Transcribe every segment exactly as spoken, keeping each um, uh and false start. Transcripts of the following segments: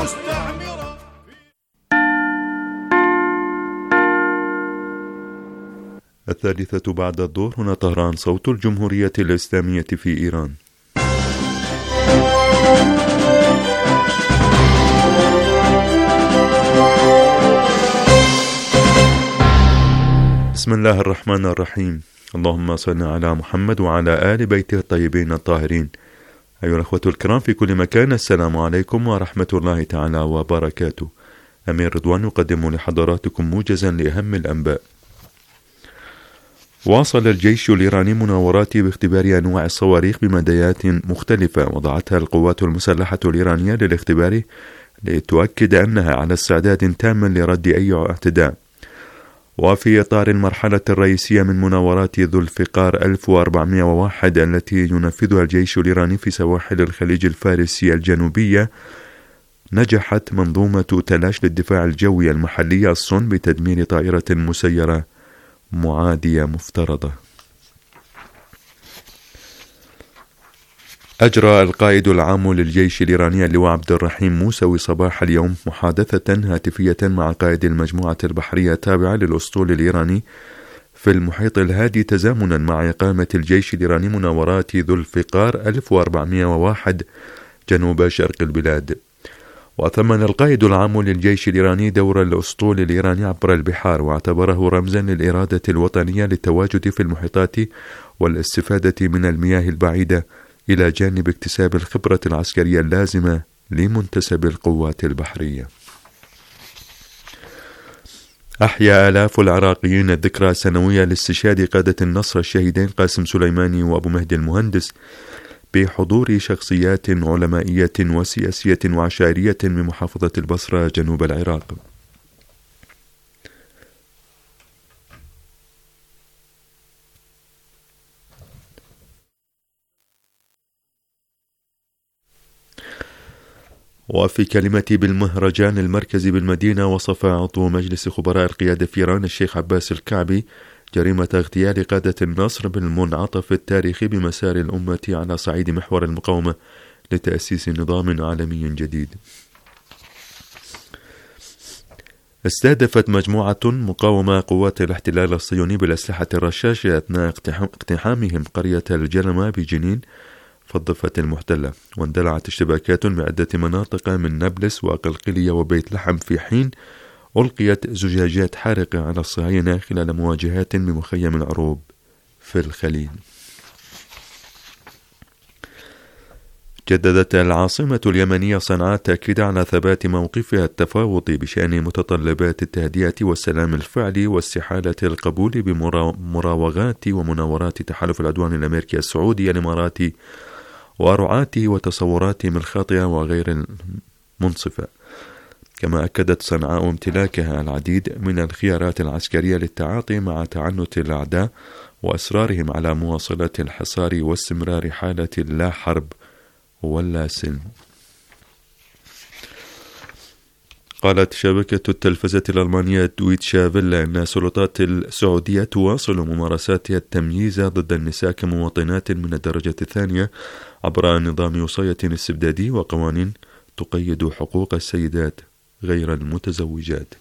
مستعمرة. الثالثة بعد الظهر، هنا طهران، صوت الجمهورية الإسلامية في إيران. بسم الله الرحمن الرحيم. اللهم صل على محمد وعلى آل بيته الطيبين الطاهرين. أيها الأخوة الكرام في كل مكان، السلام عليكم ورحمة الله تعالى وبركاته. أمير رضوان يقدم لحضراتكم موجزا لأهم الأنباء. واصل الجيش الإيراني مناوراته باختبار أنواع الصواريخ بمدايات مختلفة وضعتها القوات المسلحة الإيرانية للاختبار لتؤكد أنها على استعداد تام لرد أي اعتداء. وفي إطار المرحلة الرئيسية من مناورات ذو الفقار ألف وأربعمائة وواحد التي ينفذها الجيش الإيراني في سواحل الخليج الفارسي الجنوبية، نجحت منظومة تلاش للدفاع الجوي المحلية الصن بتدمير طائرة مسيرة معادية مفترضة. أجرى القائد العام للجيش الإيراني اللواء عبد الرحيم موسوي صباح اليوم محادثة هاتفية مع قائد المجموعة البحرية التابعة للأسطول الإيراني في المحيط الهادي، تزامنا مع إقامة الجيش الإيراني مناورات ذو الفقار ألف وأربعمائة وواحد جنوب شرق البلاد. وثمن القائد العام للجيش الإيراني دور الأسطول الإيراني عبر البحار، واعتبره رمزا للإرادة الوطنية للتواجد في المحيطات والاستفادة من المياه البعيدة، إلى جانب اكتساب الخبرة العسكرية اللازمة لمنتسب القوات البحرية. أحيا آلاف العراقيين الذكرى السنوية لاستشهاد قادة النصر الشهيدين قاسم سليماني وأبو مهدي المهندس بحضور شخصيات علمائية وسياسية وعشائرية من محافظة البصرة جنوب العراق. وفي كلمته بالمهرجان المركزي بالمدينة، وصف عضو مجلس خبراء القيادة في إيران الشيخ عباس الكعبي جريمة اغتيال قادة النصر بالمنعطف التاريخي بمسار الأمة على صعيد محور المقاومة لتأسيس نظام عالمي جديد. استهدفت مجموعة مقاومة قوات الاحتلال الصهيوني بالأسلحة الرشاشة أثناء اقتحامهم قرية الجلمة بجنين في الضفة المحتلة، واندلعت اشتباكات بعدة مناطق من نابلس وقلقلية وبيت لحم، في حين ألقيت زجاجات حارقة على الصهاينة خلال مواجهات بمخيم العروب في الخليل. جددت العاصمة اليمنية صنعاء التأكيد على ثبات موقفها التفاوضي بشأن متطلبات التهدئة والسلام الفعلي واستحالة القبول بمراوغات ومناورات تحالف العدوان الأمريكي السعودي الإماراتي ورعاته وتصوراتهم الخاطئة وغير المنصفة. كما أكدت صنعاء امتلاكها العديد من الخيارات العسكرية للتعاطي مع تعنت الأعداء وإصرارهم على مواصلة الحصار واستمرار حالة اللا حرب ولا سلم. قالت شبكة التلفزة الألمانية دويتشا فيلا أن السلطات السعودية تواصل ممارساتها التمييز ضد النساء كمواطنات من الدرجة الثانية عبر نظام وصاية استبدادي وقوانين تقيد حقوق السيدات غير المتزوجات.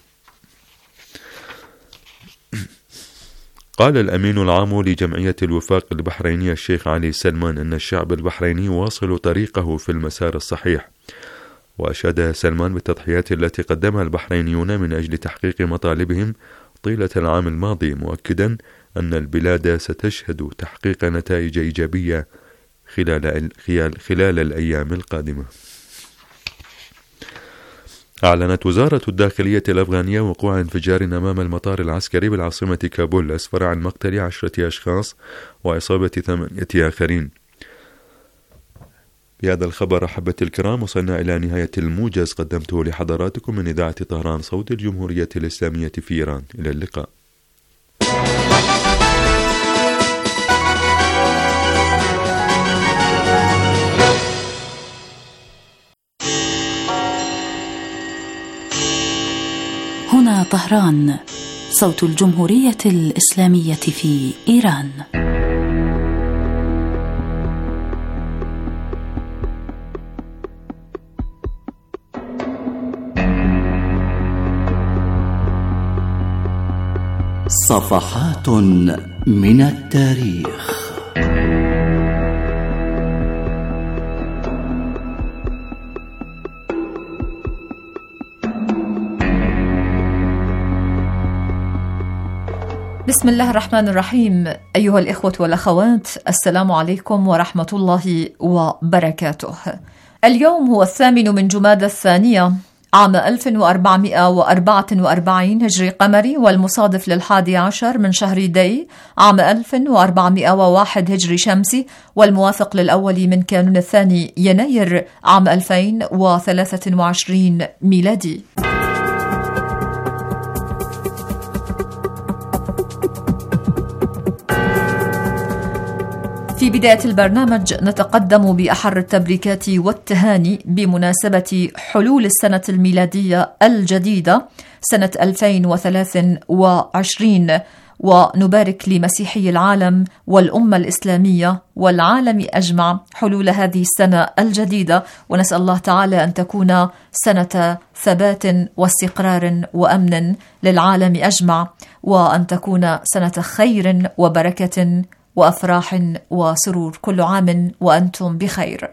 قال الأمين العام لجمعية الوفاق البحرينية الشيخ علي سلمان أن الشعب البحريني يواصل طريقه في المسار الصحيح، وأشاد سلمان بالتضحيات التي قدمها البحرينيون من أجل تحقيق مطالبهم طيلة العام الماضي، مؤكدا أن البلاد ستشهد تحقيق نتائج إيجابية خلال, خلال الأيام القادمة. أعلنت وزارة الداخلية الأفغانية وقوع انفجار أمام المطار العسكري بالعاصمة كابول أسفر عن مقتل عشرة أشخاص وإصابة ثمانية آخرين. بهذا الخبر أحبة الكرام وصلنا إلى نهاية الموجز قدمته لحضراتكم من إذاعة طهران صوت الجمهورية الإسلامية في إيران. إلى اللقاء. هنا طهران صوت الجمهورية الإسلامية في إيران. صفحات من التاريخ. بسم الله الرحمن الرحيم. أيها الإخوة والأخوات، السلام عليكم ورحمة الله وبركاته. اليوم هو الثامن من جمادى الثانية عام ألف وأربعمائة وأربعة وأربعين هجري قمري، والمصادف للحادي عشر من شهر دي عام ألف وأربعمائة وواحد هجري شمسي، والموافق للأول من كانون الثاني يناير عام ألفين وثلاثة وعشرين ميلادي. في بداية البرنامج نتقدم بأحر التبريكات والتهاني بمناسبة حلول السنة الميلادية الجديدة سنة ألفين وثلاثة وعشرين، ونبارك لمسيحي العالم والأمة الإسلامية والعالم أجمع حلول هذه السنة الجديدة، ونسأل الله تعالى أن تكون سنة ثبات واستقرار وأمن للعالم أجمع، وأن تكون سنة خير وبركة وأفراح وسرور. كل عام وأنتم بخير.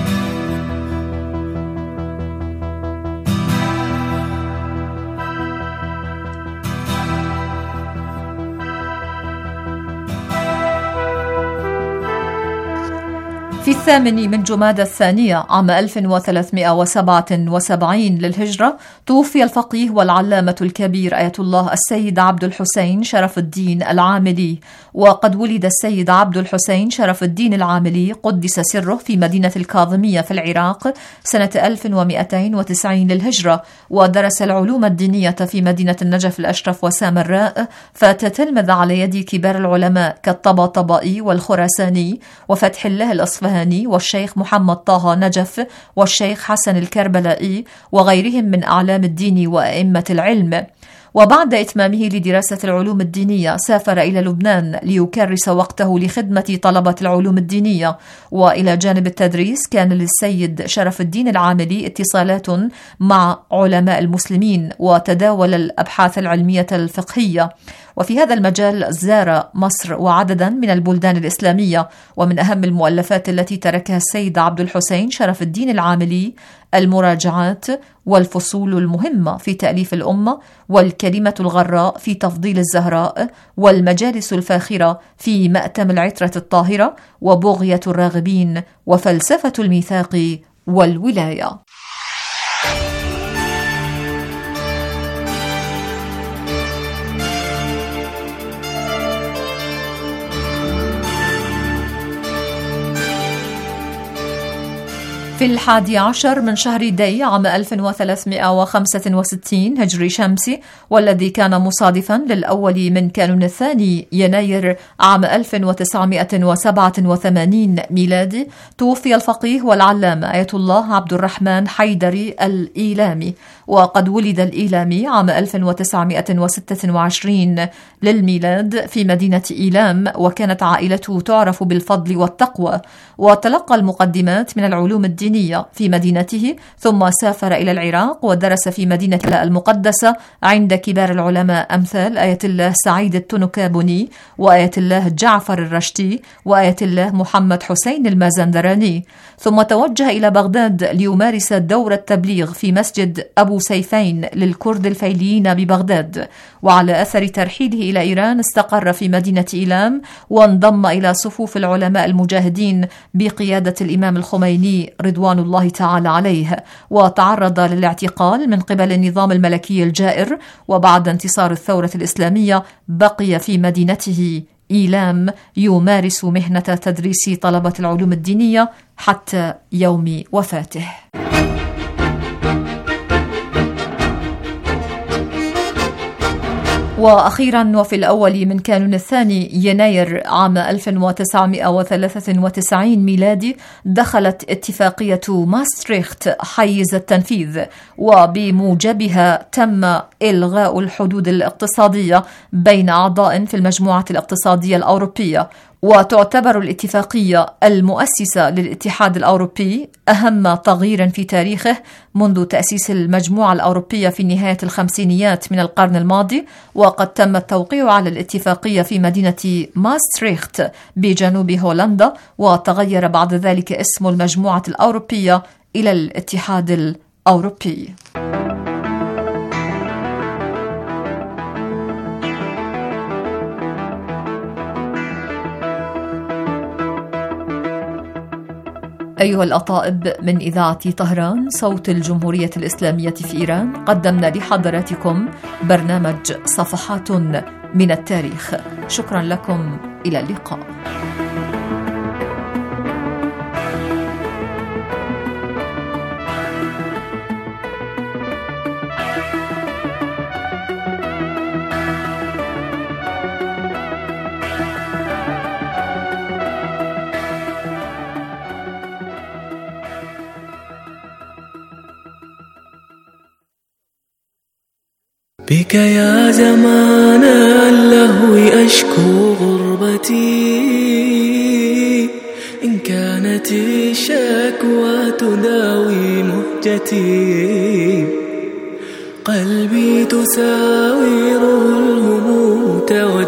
في الثامن من جمادى الثانية عام ألف وثلاثمائة وسبعة وسبعين للهجرة توفي الفقيه والعلامة الكبير آية الله السيد عبد الحسين شرف الدين العاملي. وقد ولد السيد عبد الحسين شرف الدين العاملي قدس سره في مدينة الكاظمية في العراق سنة ألف ومئتين وتسعين للهجرة، ودرس العلوم الدينية في مدينة النجف الأشرف وسامراء، فتتلمذ على يد كبار العلماء كالطباطبائي والخراساني وفتح الله الأصفهاني والشيخ محمد طه نجف والشيخ حسن الكربلائي وغيرهم من أعلام الدين وأئمة العلم. وبعد إتمامه لدراسة العلوم الدينية سافر إلى لبنان ليكرس وقته لخدمة طلبة العلوم الدينية. وإلى جانب التدريس كان للسيد شرف الدين العاملي اتصالات مع علماء المسلمين وتداول الأبحاث العلمية الفقهية. وفي هذا المجال زار مصر وعددا من البلدان الإسلامية. ومن أهم المؤلفات التي تركها السيد عبد الحسين شرف الدين العاملي المراجعات والفصول المهمة في تأليف الأمة، والكلمة الغراء في تفضيل الزهراء، والمجالس الفاخرة في مأتم العترة الطاهرة، وبغية الراغبين، وفلسفة الميثاق والولاية. في الحادي عشر من شهر دي عام ألف وثلاثمائة وخمسة وستين هجري شمسي، والذي كان مصادفا للأول من كانون الثاني يناير عام ألف وتسعمائة وسبعة وثمانين ميلادي، توفي الفقيه والعلامة آية الله عبد الرحمن حيدري الإيلامي. وقد ولد الإيلامي عام ألف وتسعمائة وستة وعشرين للميلاد في مدينة إيلام، وكانت عائلته تعرف بالفضل والتقوى. وتلقى المقدمات من العلوم الدينية في مدينته، ثم سافر إلى العراق ودرس في مدينة المقدسة عند كبار العلماء أمثال آية الله سعيد التنكابني وآية الله جعفر الرشتي وآية الله محمد حسين المازندراني. ثم توجه إلى بغداد ليمارس دور التبليغ في مسجد أبو سيفين للكرد الفيليين ببغداد. وعلى أثر ترحيله إلى إيران استقر في مدينة إيلام، وانضم إلى صفوف العلماء المجاهدين بقيادة الإمام الخميني رضوان الله تعالى عليه، وتعرض للاعتقال من قبل النظام الملكي الجائر. وبعد انتصار الثورة الإسلامية بقي في مدينته إيلام يمارس مهنة تدريس طلبة العلوم الدينية حتى يوم وفاته. وأخيرا وفي الأول من كانون الثاني يناير عام ألف وتسعمائة وثلاثة وتسعين ميلادي دخلت اتفاقية ماستريخت حيز التنفيذ، وبموجبها تم إلغاء الحدود الاقتصادية بين أعضاء في المجموعة الاقتصادية الأوروبية، وتعتبر الاتفاقية المؤسسة للاتحاد الأوروبي أهم تغيير في تاريخه منذ تأسيس المجموعة الأوروبية في نهاية الخمسينيات من القرن الماضي، وقد تم التوقيع على الاتفاقية في مدينة ماستريخت بجنوب هولندا، وتغير بعد ذلك اسم المجموعة الأوروبية إلى الاتحاد الأوروبي. أيها الأطائب، من إذاعة طهران صوت الجمهورية الإسلامية في إيران، قدمنا لحضراتكم برنامج صفحات من التاريخ. شكرا لكم، إلى اللقاء. بك يا زمان اللهو أشكو غربتي، إن كانت الشكوى تداوي مهجتي، قلبي تساوره الهموم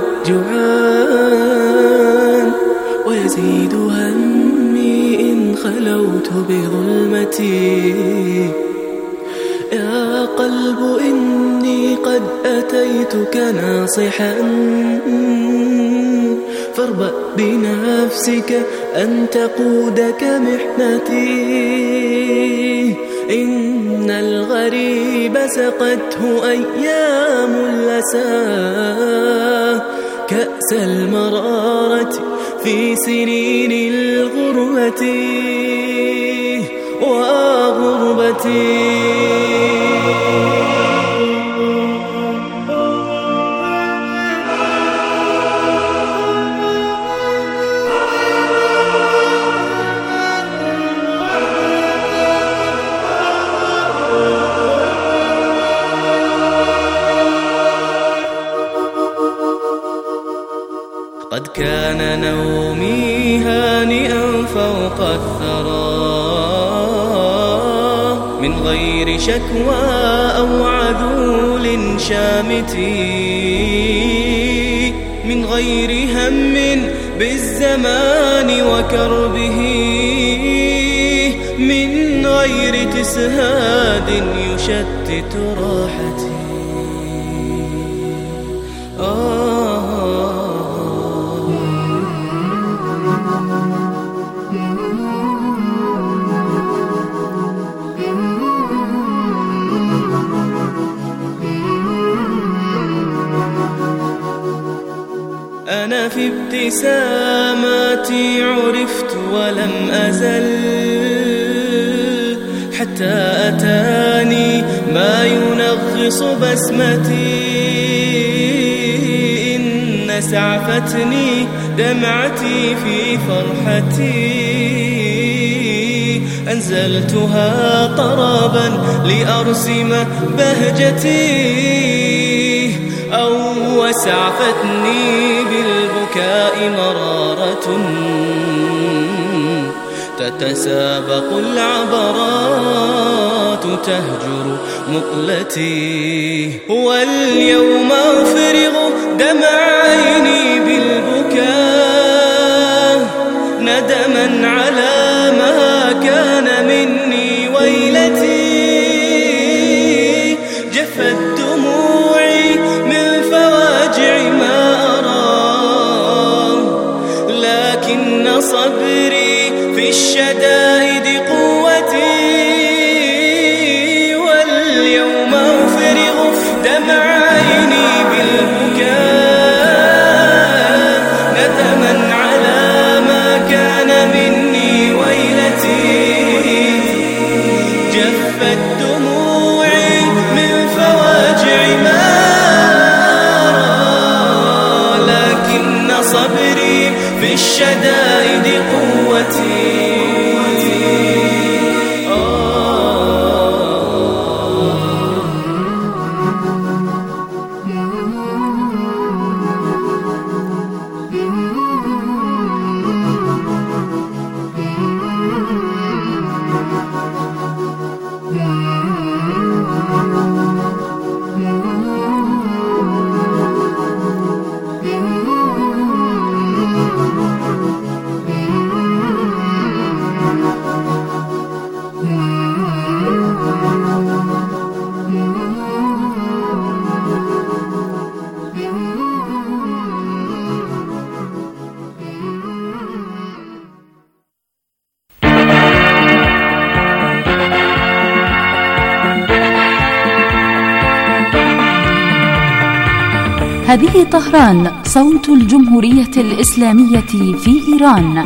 توجعان، ويزيد همي إن خلوت بظلمتي. يا قلب إني قد أتيتك ناصحا، فاربأ بنفسك أن تقودك محنتي. إن الغريب سقته أيام الأسى، كأس المرارة في سنين الغربة وغربتي. قد كان نومي هانئا فوق الثرى، من غير شكوى أو عذول شامت، من غير هم بالزمان وكربه، من غير تسهاد يشتت راحتي. آه أنا في ابتساماتي عرفت ولم أزل، حتى أتاني ما ينغص بسمتي. إن سعفتني دمعتي في فرحتي، أنزلتها طربا لأرسم بهجتي، أو وسعفتني بالبكاء مرارة، تتسابق العبرات تهجر مقلتي. واليوم أفرغ دمع عيني بالبكاء، ندما على ما كان مني ويلتي. جفت دموعي من فواجع ما أرى، لكن صبري في الشدائد قوتي. واليوم أفرغ دمع عيني بالبكاء، ندما على ما كان مني ويلتي. جفت دموعي من فواجع ما أرى، لكن صبري في الشدائد قوتي. هذه طهران، صوت الجمهورية الإسلامية في إيران.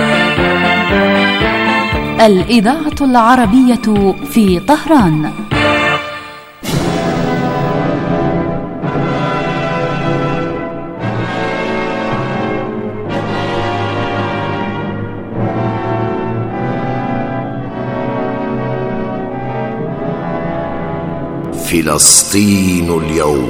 الإذاعة العربية في طهران. فلسطين اليوم.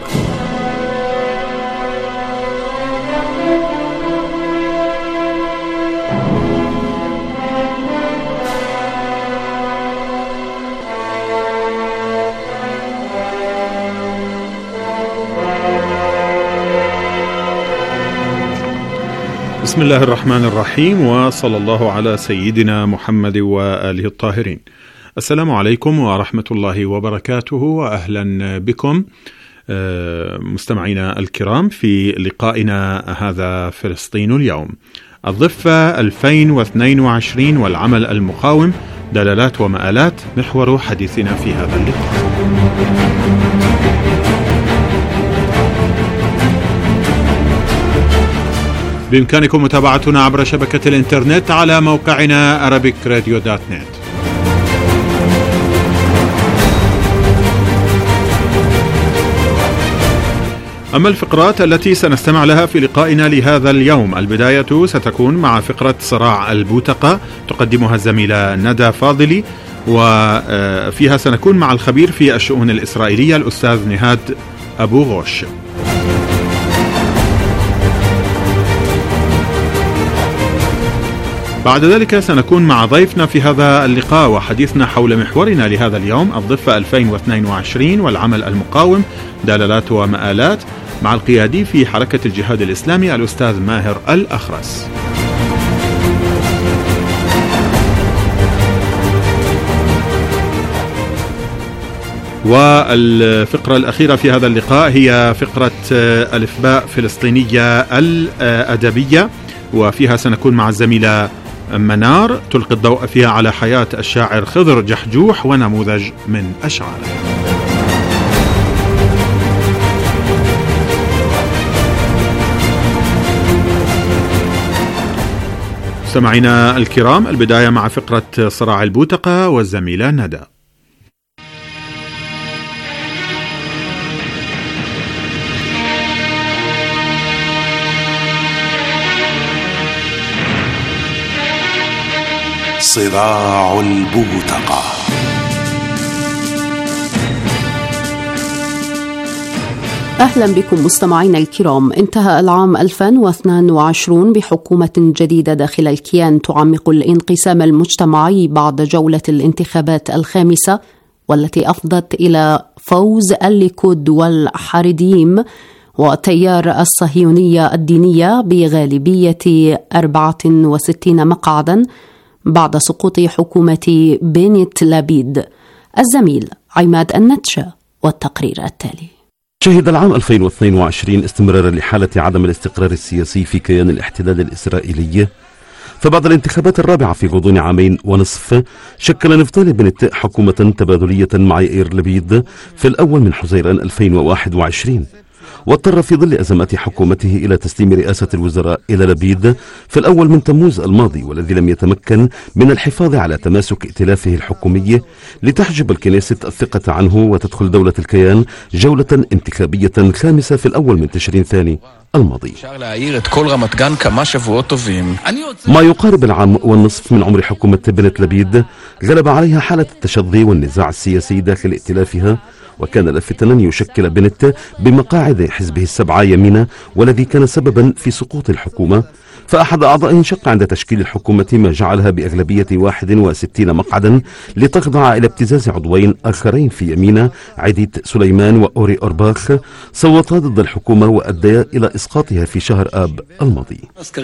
بسم الله الرحمن الرحيم، وصلى الله على سيدنا محمد وآله الطاهرين. السلام عليكم ورحمة الله وبركاته، وأهلا بكم مستمعينا الكرام في لقائنا هذا فلسطين اليوم. الضفة ألفين واثنين وعشرين والعمل المقاوم، دلالات ومآلات، محور حديثنا في هذا اللقاء. بإمكانكم متابعتنا عبر شبكة الإنترنت على موقعنا أرابيك راديو دوت نت. أما الفقرات التي سنستمع لها في لقائنا لهذا اليوم، البداية ستكون مع فقرة صراع البوتقة تقدمها الزميلة ندى فاضلي، وفيها سنكون مع الخبير في الشؤون الإسرائيلية الأستاذ نهاد أبو غوش. بعد ذلك سنكون مع ضيفنا في هذا اللقاء وحديثنا حول محورنا لهذا اليوم، الضفة ألفين واثنين وعشرين والعمل المقاوم، دلالات ومآلات، مع القيادي في حركة الجهاد الإسلامي الأستاذ ماهر الأخرس. والفقرة الأخيرة في هذا اللقاء هي فقرة الإفباء فلسطينية الأدبية، وفيها سنكون مع الزميلة منار تلقي الضوء فيها على حياة الشاعر خضر جحجوح ونموذج من أشعاره. سمعنا الكرام، البداية مع فقرة صراع البوتقة والزميلة ندى. صراع البوتقة. أهلا بكم مستمعينا الكرام. انتهى العام ألفين واثنين وعشرين بحكومة جديدة داخل الكيان تعمق الانقسام المجتمعي بعد جولة الانتخابات الخامسة، والتي أفضت إلى فوز الليكود والحريديم وتيار الصهيونية الدينية بغالبية أربعة وستين مقعدا بعد سقوط حكومة بنت لبيد. الزميل عماد النتشا والتقرير التالي. شهد العام ألفين واثنين وعشرين استمرارا لحالة عدم الاستقرار السياسي في كيان الاحتلال الإسرائيلي، فبعد الانتخابات الرابعة في غضون عامين ونصف شكل نفتالي بنت حكومة تبادلية مع يائير لبيد في الأول من حزيران ألفين وواحد وعشرين، واضطر في ظل أزمات حكومته إلى تسليم رئاسة الوزراء إلى لبيد في الأول من تموز الماضي، والذي لم يتمكن من الحفاظ على تماسك ائتلافه الحكومي لتحجب الكنيسة الثقة عنه وتدخل دولة الكيان جولة انتخابية خامسة في الأول من تشرين ثاني الماضي. ما يقارب العام والنصف من عمر حكومة بنت لبيد غلب عليها حالة التشظي والنزاع السياسي داخل ائتلافها، وكان لافتا أن يشكل بنت بمقاعد حزبه السبعة يمينة، والذي كان سببا في سقوط الحكومة، فأحد أعضائه انشق عند تشكيل الحكومة ما جعلها بأغلبية واحد وستين مقعدا لتخضع إلى ابتزاز عضوين آخرين في يمينة، عديت سليمان وأوري أورباخ، صوتا ضد الحكومة وأديا إلى إسقاطها في شهر آب الماضي.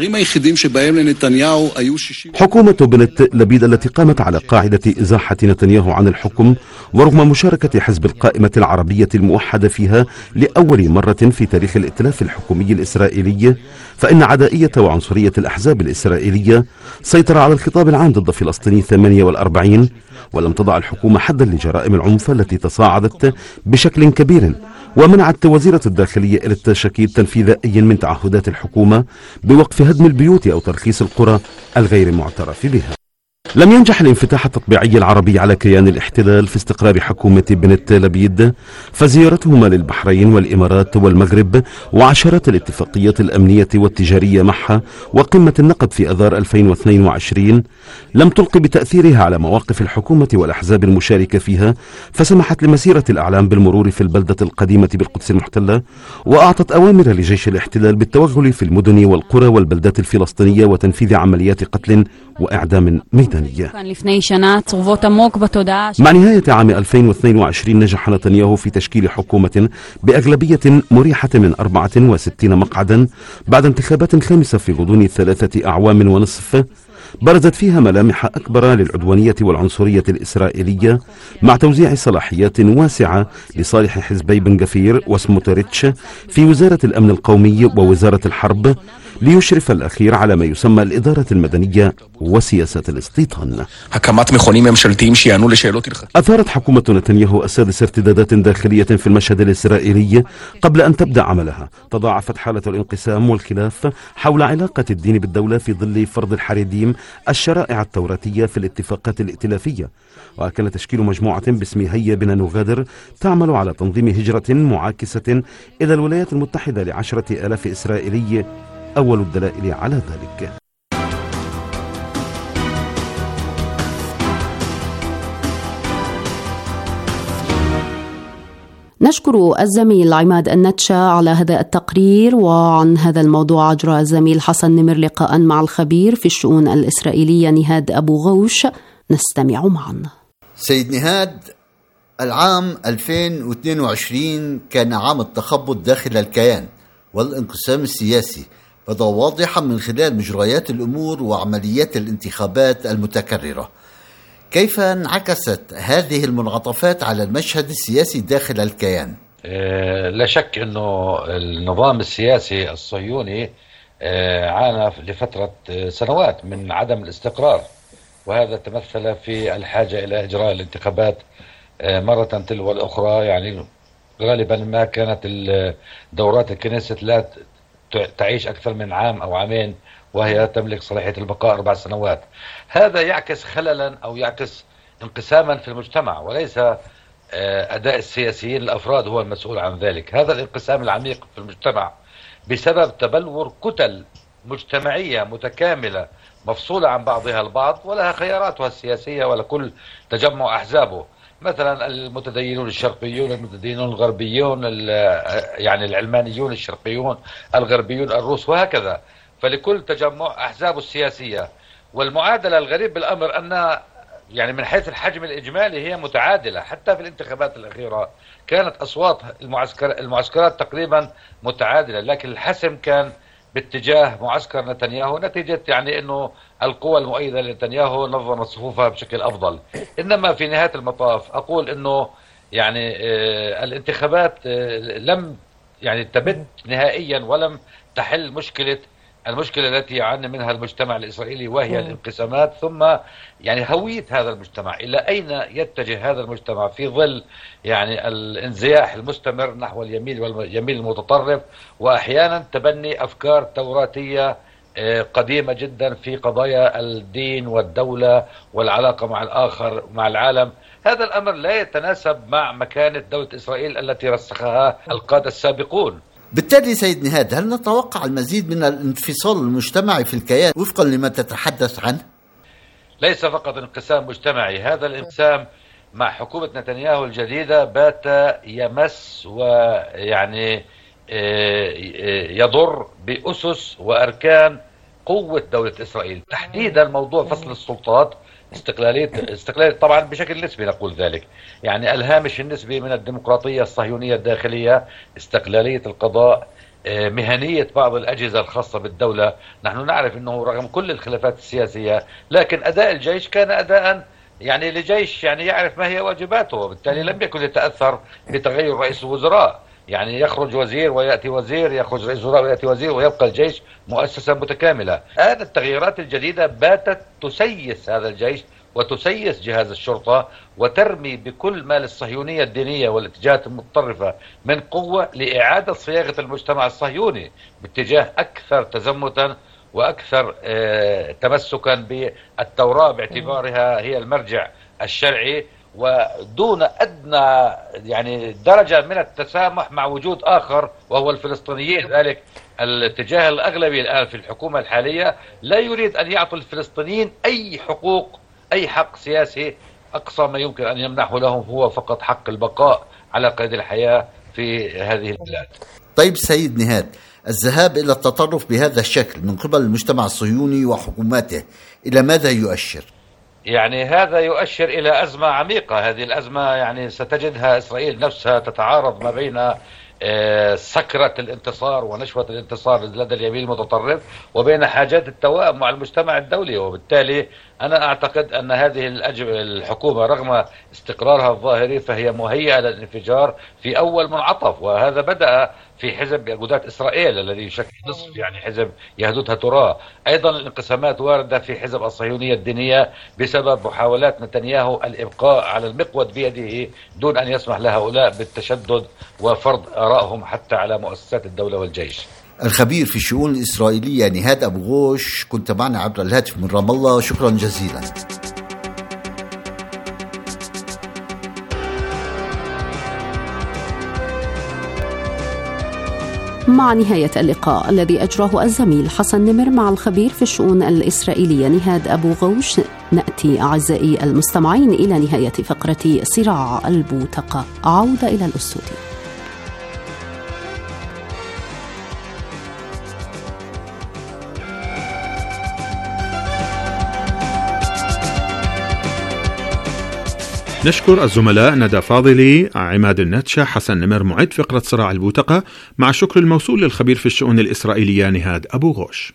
حكومة بنت لبيد التي قامت على قاعدة إزاحة نتنياهو عن الحكم، ورغم مشاركة حزب القائمة العربية الموحدة فيها لأول مرة في تاريخ الائتلاف الحكومي الإسرائيلي، فإن عدائية وعنصرية الأحزاب الإسرائيلية سيطر على الخطاب العام ضد فلسطين ثمانية وأربعين، ولم تضع الحكومة حدا لجرائم العنف التي تصاعدت بشكل كبير، ومنعت وزيرة الداخلية إلى شكيل تنفيذ أي من تعهدات الحكومة بوقف هدم البيوت أو ترخيص القرى الغير معترف بها. لم ينجح الانفتاح التطبيعي العربي على كيان الاحتلال في استقرار حكومة بنت لبيد، فزيارتهما للبحرين والإمارات والمغرب وعشرات الاتفاقيات الأمنية والتجارية معها وقمة النقد في أذار ألفين واثنين وعشرين لم تلقي بتأثيرها على مواقف الحكومة والأحزاب المشاركة فيها، فسمحت لمسيرة الأعلام بالمرور في البلدة القديمة بالقدس المحتلة، وأعطت أوامر لجيش الاحتلال بالتوغل في المدن والقرى والبلدات الفلسطينية وتنفيذ عمليات قتل وإعدام ميدانية. مع نهاية عام ألفين واثنين وعشرين نجح نتنياهو في تشكيل حكومة بأغلبية مريحة من أربعة وستين مقعدا بعد انتخابات خامسة في غضون ثلاثة أعوام ونصف برزت فيها ملامح أكبر للعدوانية والعنصرية الإسرائيلية، مع توزيع صلاحيات واسعة لصالح حزبي بن غفير وسموتريتش في وزارة الأمن القومي ووزارة الحرب، ليشرف الأخير على ما يسمى الإدارة المدنية وسياسة الاستيطان. أثارت حكومة نتنياهو السادسة ارتدادات داخلية في المشهد الإسرائيلي قبل أن تبدأ عملها. تضاعفت حالة الانقسام والخلاف حول علاقة الدين بالدولة في ظل فرض الحريديم الشرائع التوراتية في الاتفاقات الائتلافية، وكان تشكيل مجموعة باسم هيا بنا نغادر تعمل على تنظيم هجرة معاكسة إلى الولايات المتحدة لعشرة آلاف إسرائيلي أول الدلائل على ذلك. نشكر الزميل عماد النتشا على هذا التقرير. وعن هذا الموضوع أجرى الزميل حسن نمر لقاء مع الخبير في الشؤون الإسرائيلية نهاد أبو غوش، نستمع معا. سيد نهاد، العام ألفين واثنين وعشرين كان عام التخبط داخل الكيان والانقسام السياسي، بدا واضحا من خلال مجريات الأمور وعمليات الانتخابات المتكررة. كيف انعكست هذه المنعطفات على المشهد السياسي داخل الكيان؟ آه لا شك أنه النظام السياسي الصهيوني آه عانى لفترة سنوات من عدم الاستقرار، وهذا تمثل في الحاجة إلى إجراء الانتخابات آه مرة تلو الأخرى. يعني غالبا ما كانت دورات الكنيسة لا تعيش أكثر من عام أو عامين، وهي تملك صلاحية البقاء أربع سنوات. هذا يعكس خللا أو يعكس انقساما في المجتمع، وليس أداء السياسيين الأفراد هو المسؤول عن ذلك. هذا الانقسام العميق في المجتمع بسبب تبلور كتل مجتمعية متكاملة مفصولة عن بعضها البعض ولها خياراتها السياسية ولكل تجمع أحزابه، مثلا المتدينون الشرقيون، المتدينون الغربيون، يعني العلمانيون الشرقيون، الغربيون الروس، وهكذا. فلكل تجمع أحزابه السياسية. والمعادلة الغريب بالأمر أن يعني من حيث الحجم الإجمالي هي متعادلة. حتى في الانتخابات الأخيرة كانت أصوات المعسكر المعسكرات تقريبا متعادلة، لكن الحسم كان باتجاه معسكر نتنياهو نتيجة يعني أنه القوى المؤيدة لنتنياهو نظمت صفوفها بشكل أفضل. إنما في نهاية المطاف أقول أنه يعني آه الانتخابات آه لم يعني تبت نهائيا ولم تحل مشكلة المشكلة التي يعاني منها المجتمع الإسرائيلي، وهي الانقسامات، ثم يعني هوية هذا المجتمع. إلى أين يتجه هذا المجتمع في ظل يعني الانزياح المستمر نحو اليمين واليمين المتطرف، وأحيانا تبني أفكار توراتية قديمة جدا في قضايا الدين والدولة والعلاقة مع الآخر مع العالم. هذا الأمر لا يتناسب مع مكانة دولة إسرائيل التي رسخها القادة السابقون. بالتالي سيد نهاد، هل نتوقع المزيد من الانفصال المجتمعي في الكيان وفقا لما تتحدث عنه؟ ليس فقط انقسام مجتمعي، هذا الانقسام مع حكومة نتنياهو الجديدة بات يمس ويعني يضر بأسس وأركان قوة دولة إسرائيل، تحديدا موضوع فصل السلطات، استقلالية استقلالية طبعا بشكل نسبي نقول ذلك، يعني الهامش النسبي من الديمقراطية الصهيونية الداخلية، استقلالية القضاء، مهنية بعض الأجهزة الخاصة بالدولة. نحن نعرف أنه رغم كل الخلافات السياسية لكن أداء الجيش كان أداء يعني لجيش يعني يعرف ما هي واجباته، وبالتالي لم يكن يتأثر بتغير رئيس الوزراء، يعني يخرج وزير ويأتي وزير، يخرج رئيس وزراء ويأتي وزير، ويبقى الجيش مؤسسة متكاملة. الآن التغييرات الجديدة باتت تسيس هذا الجيش وتسيس جهاز الشرطة وترمي بكل ما للصهيونية الدينية والاتجاهات المتطرفة من قوة لإعادة صياغة المجتمع الصهيوني باتجاه أكثر تزمتا وأكثر تمسكا بالتوراة باعتبارها هي المرجع الشرعي، ودون أدنى يعني درجة من التسامح مع وجود آخر وهو الفلسطينيين. ذلك الاتجاه الأغلبي الآن في الحكومة الحالية لا يريد أن يعطي الفلسطينيين أي حقوق، أي حق سياسي. أقصى ما يمكن أن يمنحه لهم هو فقط حق البقاء على قيد الحياة في هذه البلاد. طيب سيد نهاد، الذهاب إلى التطرف بهذا الشكل من قبل المجتمع الصهيوني وحكوماته إلى ماذا يؤشر؟ يعني هذا يؤشر إلى أزمة عميقة. هذه الأزمة يعني ستجدها إسرائيل نفسها تتعارض ما بين سكرة الانتصار ونشوة الانتصار لدى اليمين المتطرف وبين حاجات التوائم مع المجتمع الدولي. وبالتالي أنا أعتقد أن هذه الحكومة رغم استقرارها الظاهري فهي مهيئة للانفجار في أول منعطف، وهذا بدأ في حزب يهودات إسرائيل الذي يشكل نصف يعني حزب يهودتها تراه. أيضا الانقسامات واردة في حزب الصهيونية الدينية بسبب محاولات نتنياهو الإبقاء على المقود بيده دون أن يسمح لهؤلاء بالتشدد وفرض آرائهم حتى على مؤسسات الدولة والجيش. الخبير في الشؤون الإسرائيلية نهاد أبو غوش، كنت معنا عبر الهاتف من رام الله، شكرا جزيلا. مع نهاية اللقاء الذي أجراه الزميل حسن نمر مع الخبير في الشؤون الإسرائيلية نهاد أبو غوش، نأتي أعزائي المستمعين إلى نهاية فقرة صراع البوتقة. عودة إلى الأستوديو. نشكر الزملاء ندى فاضلي، عماد النتشة، حسن نمر معد فقرة صراع البوتقة، مع الشكر الموصول للخبير في الشؤون الإسرائيلية نهاد أبو غوش.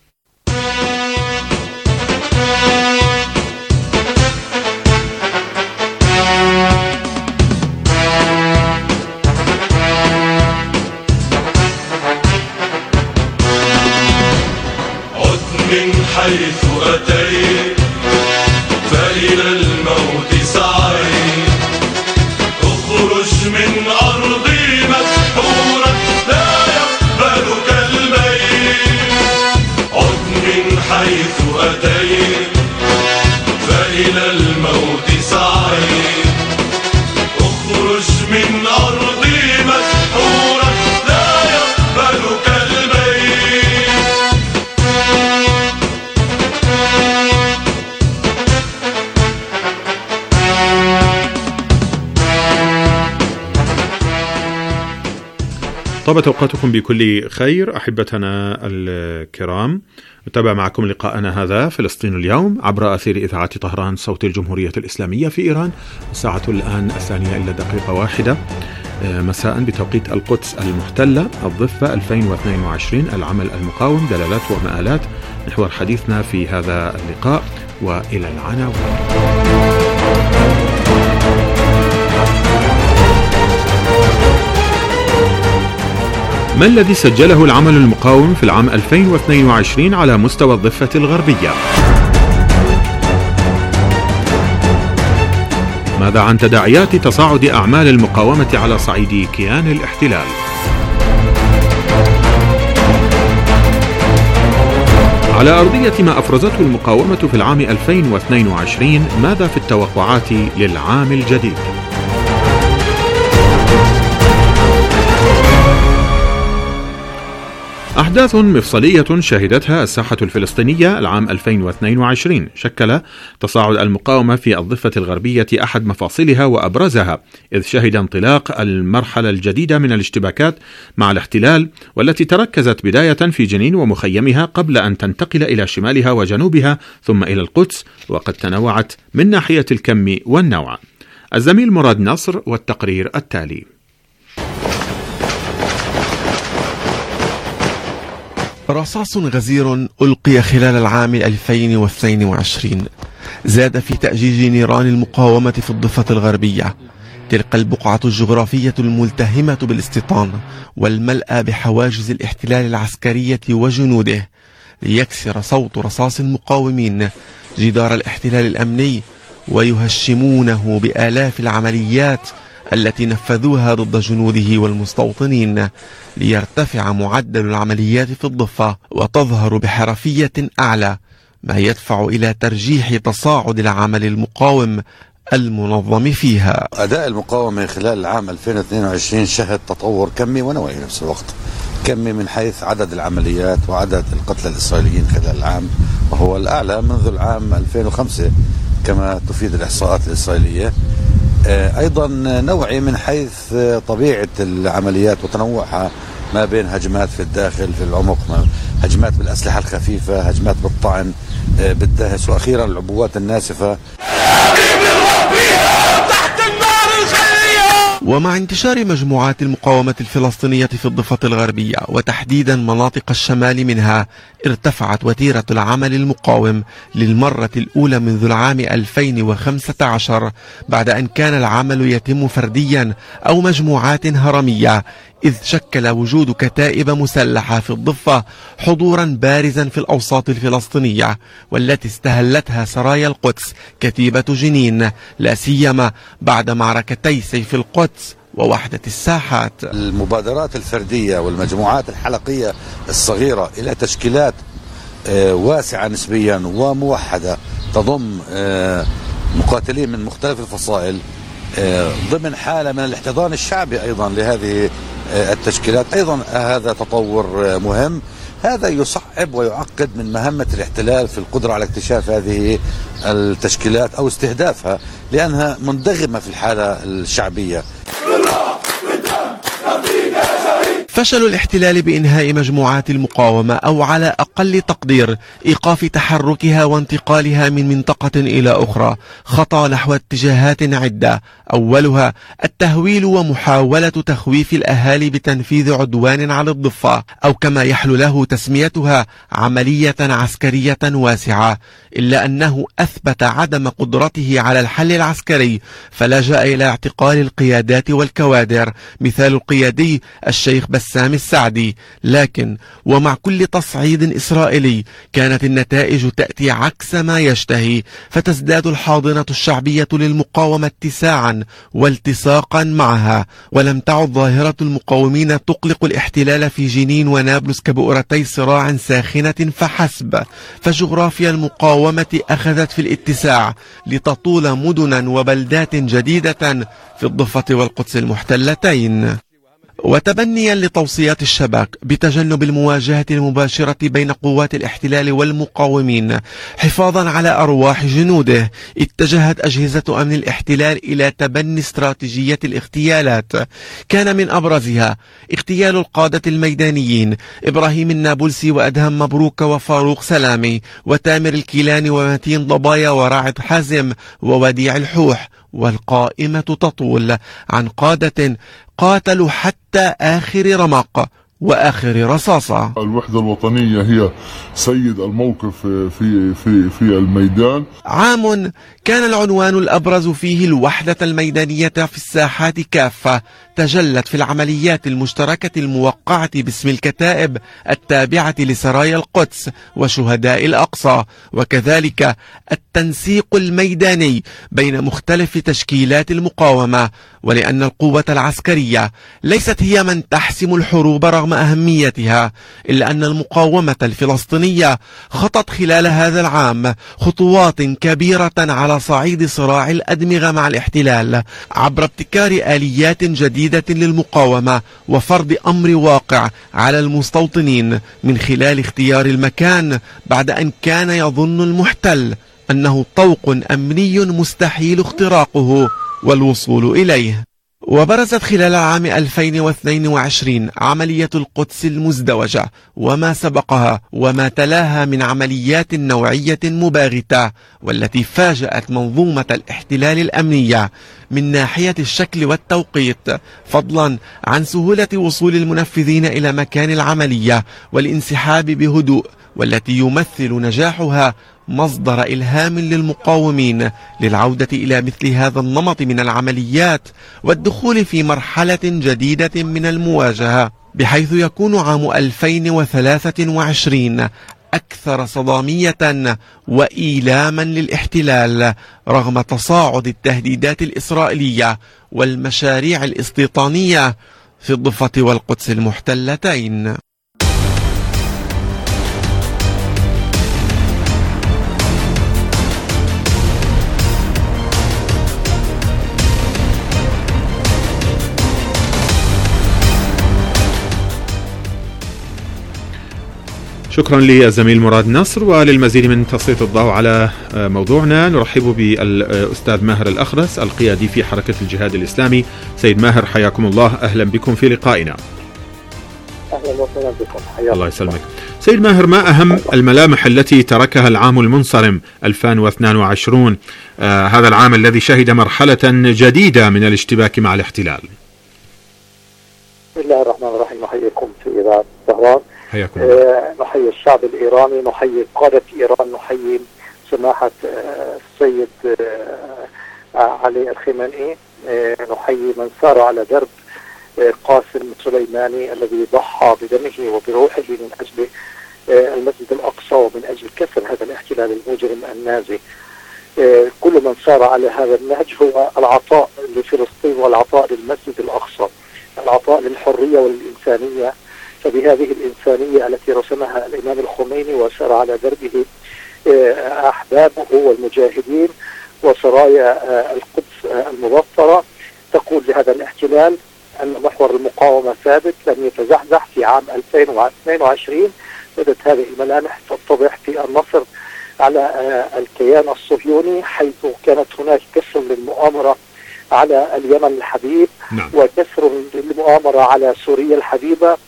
عد من حيث أتيت فإلى الموت سعيت، اخرج من أرضي مسحورا لا يقبلك الميت. عد من حيث أتيت فإلى الموت سعيت، اخرج من أرضي مسحورا لا يقبلك الميت. طابت أوقاتكم بكل خير أحبتنا الكرام. نتابع معكم لقاءنا هذا فلسطين اليوم عبر أثير إذاعة طهران صوت الجمهورية الإسلامية في إيران. الساعة الآن الثانية إلا دقيقة واحدة مساء بتوقيت القدس المحتلة، الضفة ألفين واثنين وعشرين، العمل المقاوم، دلالات ومآلات، محور حديثنا في هذا اللقاء وإلى العناوين. ما الذي سجله العمل المقاوم في العام ألفين واثنين وعشرين على مستوى الضفة الغربية؟ ماذا عن تداعيات تصاعد أعمال المقاومة على صعيد كيان الاحتلال؟ على أرضية ما أفرزته المقاومة في العام ألفين واثنين وعشرين، ماذا في التوقعات للعام الجديد؟ أحداث مفصلية شهدتها الساحة الفلسطينية العام ألفين واثنين وعشرين شكل تصاعد المقاومة في الضفة الغربية أحد مفاصلها وأبرزها، إذ شهد انطلاق المرحلة الجديدة من الاشتباكات مع الاحتلال، والتي تركزت بداية في جنين ومخيمها قبل أن تنتقل إلى شمالها وجنوبها ثم إلى القدس، وقد تنوعت من ناحية الكم والنوع. الزميل مراد نصر والتقرير التالي. رصاص غزير ألقي خلال العام ألفين واثنين وعشرين زاد في تأجيج نيران المقاومة في الضفة الغربية، تلك البقعة الجغرافية الملتهمة بالاستيطان والملأى بحواجز الاحتلال العسكرية وجنوده، ليكسر صوت رصاص المقاومين جدار الاحتلال الأمني ويهشمونه بآلاف العمليات التي نفذوها ضد جنوده والمستوطنين، ليرتفع معدل العمليات في الضفة وتظهر بحرفية أعلى، ما يدفع إلى ترجيح تصاعد العمل المقاوم المنظم فيها. أداء المقاومة خلال العام ألفين واثنين وعشرين شهد تطور كمي ونوعي في نفس الوقت. كمي من حيث عدد العمليات وعدد القتلى الإسرائيليين خلال العام، وهو الأعلى منذ العام ألفين وخمسة كما تفيد الإحصاءات الإسرائيلية. أيضا نوعي من حيث طبيعة العمليات وتنوعها ما بين هجمات في الداخل في العمق، هجمات بالأسلحة الخفيفة، هجمات بالطعن بالدهس، وأخيرا العبوات الناسفة. ومع انتشار مجموعات المقاومة الفلسطينية في الضفة الغربية وتحديدا مناطق الشمال منها، ارتفعت وتيرة العمل المقاوم للمرة الأولى منذ العام ألفين وخمسة عشر، بعد أن كان العمل يتم فرديا أو مجموعات هرمية، إذ شكل وجود كتائب مسلحة في الضفة حضورا بارزا في الأوساط الفلسطينية، والتي استهلتها سرايا القدس كتيبة جنين، لا سيما بعد معركتي سيف القدس ووحدة الساحات. المبادرات الفردية والمجموعات الحلقية الصغيرة إلى تشكيلات واسعة نسبيا وموحدة تضم مقاتلين من مختلف الفصائل ضمن حالة من الاحتضان الشعبي أيضا لهذه التشكيلات، أيضا هذا تطور مهم. هذا يصعب ويعقد من مهمة الاحتلال في القدرة على اكتشاف هذه التشكيلات أو استهدافها، لأنها مندغمة في الحالة الشعبية. فشل الاحتلال بإنهاء مجموعات المقاومة أو على أقل تقدير إيقاف تحركها وانتقالها من منطقة إلى أخرى خطى نحو اتجاهات عدة، أولها التهويل ومحاولة تخويف الأهالي بتنفيذ عدوان على الضفة، أو كما يحلو له تسميتها عملية عسكرية واسعة، إلا أنه أثبت عدم قدرته على الحل العسكري فلجأ إلى اعتقال القيادات والكوادر، مثال القيادي الشيخ بسام السعدي. لكن ومع كل تصعيد إسرائيلي كانت النتائج تأتي عكس ما يشتهي، فتزداد الحاضنة الشعبية للمقاومة اتساعا والتصاقا معها، ولم تعد ظاهرة المقاومين تقلق الاحتلال في جنين ونابلس كبؤرتي صراع ساخنة فحسب، فجغرافيا المقاومة أخذت في الاتساع لتطول مدنا وبلدات جديدة في الضفة والقدس المحتلتين. وتبنيا لتوصيات الشباك بتجنب المواجهة المباشرة بين قوات الاحتلال والمقاومين حفاظا على أرواح جنوده، اتجهت أجهزة أمن الاحتلال إلى تبني استراتيجية الاغتيالات، كان من أبرزها اغتيال القادة الميدانيين إبراهيم النابلسي وأدهم مبروك وفاروق سلامي وتامر الكيلاني ومتين ضبايا ورعد حازم ووديع الحوح، والقائمة تطول عن قادة قاتلوا حتى آخر رمق وآخر رصاصة. الوحدة الوطنية هي سيد الموقف في في في الميدان. عام كان العنوان الأبرز فيه الوحدة الميدانية في الساحات كافة، تجلت في العمليات المشتركة الموقعة باسم الكتائب التابعة لسرايا القدس وشهداء الأقصى، وكذلك التنسيق الميداني بين مختلف تشكيلات المقاومة. ولأن القوة العسكرية ليست هي من تحسم الحروب رغم أهميتها، إلا أن المقاومة الفلسطينية خطت خلال هذا العام خطوات كبيرة على صعيد صراع الأدمغة مع الاحتلال عبر ابتكار آليات جديدة للمقاومة وفرض أمر واقع على المستوطنين من خلال اختيار المكان بعد أن كان يظن المحتل أنه طوق أمني مستحيل اختراقه والوصول إليه. وبرزت خلال العام ألفين واثنين وعشرين عملية القدس المزدوجة وما سبقها وما تلاها من عمليات نوعية مباغتة، والتي فاجأت منظومة الاحتلال الأمنية من ناحية الشكل والتوقيت، فضلا عن سهولة وصول المنفذين إلى مكان العملية والانسحاب بهدوء، والتي يمثل نجاحها مصدر إلهام للمقاومين للعودة إلى مثل هذا النمط من العمليات والدخول في مرحلة جديدة من المواجهة، بحيث يكون عام ألفين وثلاثة وعشرين أكثر صدامية وإيلاما للاحتلال رغم تصاعد التهديدات الإسرائيلية والمشاريع الاستيطانية في الضفة والقدس المحتلتين. شكرا للزميل مراد نصر. وللمزيد من تسليط الضوء على موضوعنا نرحب بالأستاذ ماهر الأخرس القيادي في حركة الجهاد الإسلامي. سيد ماهر حياكم الله، أهلا بكم في لقائنا. أهلا وسهلا بكم، حياكم الله يسلمك. سيد ماهر، ما أهم الملامح التي تركها العام المنصرم ألفين واثنين وعشرين، آه هذا العام الذي شهد مرحلة جديدة من الاشتباك مع الاحتلال؟ بسم الله الرحمن الرحيم، نحييكم في إذاعة طهران. حياكم آه نحيي الشعب الإيراني، نحيي قادة إيران، نحيي سماحة آه السيد آه علي الخميني، آه نحيي من سار على درب آه قاسم سليماني الذي ضحى بدمه وبروحه من أجل آه المسجد الأقصى ومن أجل كسر هذا الاحتلال المجرم النازي. آه كل من سار على هذا النهج هو العطاء لفلسطين والعطاء للمسجد الأقصى، العطاء للحرية والإنسانية. فبهذه الإنسانية التي رسمها الإمام الخميني وسار على دربه أحبابه والمجاهدين وسرايا القدس المبصرة، تقول لهذا الاحتلال أن محور المقاومة ثابت لن يتزحزح. في عام ألفين واثنين وعشرين بدأت هذه الملامح تتضح في النصر على الكيان الصهيوني، حيث كانت هناك كسر للمؤامرة على اليمن الحبيب، نعم. وكسر للمؤامرة على سوريا الحبيبة،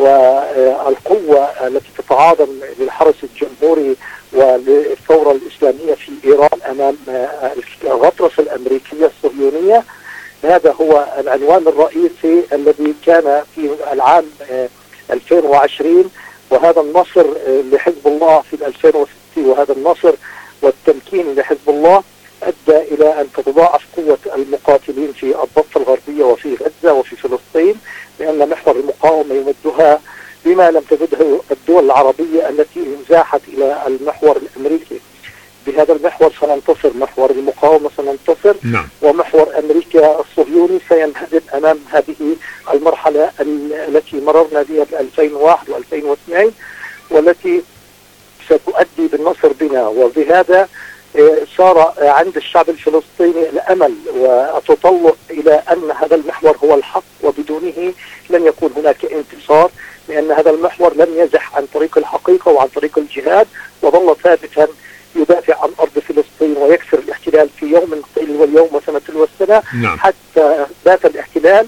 والقوة التي تتعاظم للحرس الجمهوري وللثورة الإسلامية في إيران أمام الغطرسة الأمريكية الصهيونية. هذا هو العنوان الرئيسي الذي كان في العام ألفين وعشرين، وهذا النصر لحزب الله في ألفين وستة، وهذا النصر والتمكين لحزب الله أدى إلى أن تتضاعف قوة المقاتلين في الضفة الغربية وفي غزة وفي فلسطين، لأن محور المقاومة يمدها بما لم تمده الدول العربية التي انزاحت إلى المحور الأمريكي. بهذا المحور سننتصر، محور المقاومة سننتصر، نعم. ومحور أمريكا الصهيوني سينهدم أمام هذه المرحلة التي مررنا بها في ألفين وواحد وألفين واثنين، والتي ستؤدي بالنصر بنا. وبهذا صار عند الشعب الفلسطيني الأمل والتطلع إلى أن هذا المحور هو الحق، وبدونه لن يكون هناك انتصار، لأن هذا المحور لم يزح عن طريق الحقيقة وعن طريق الجهاد، وظل ثابتا يدافع عن أرض فلسطين ويكسر الاحتلال في يوم قل واليوم وسنة والسنة، نعم. حتى ذات الاحتلال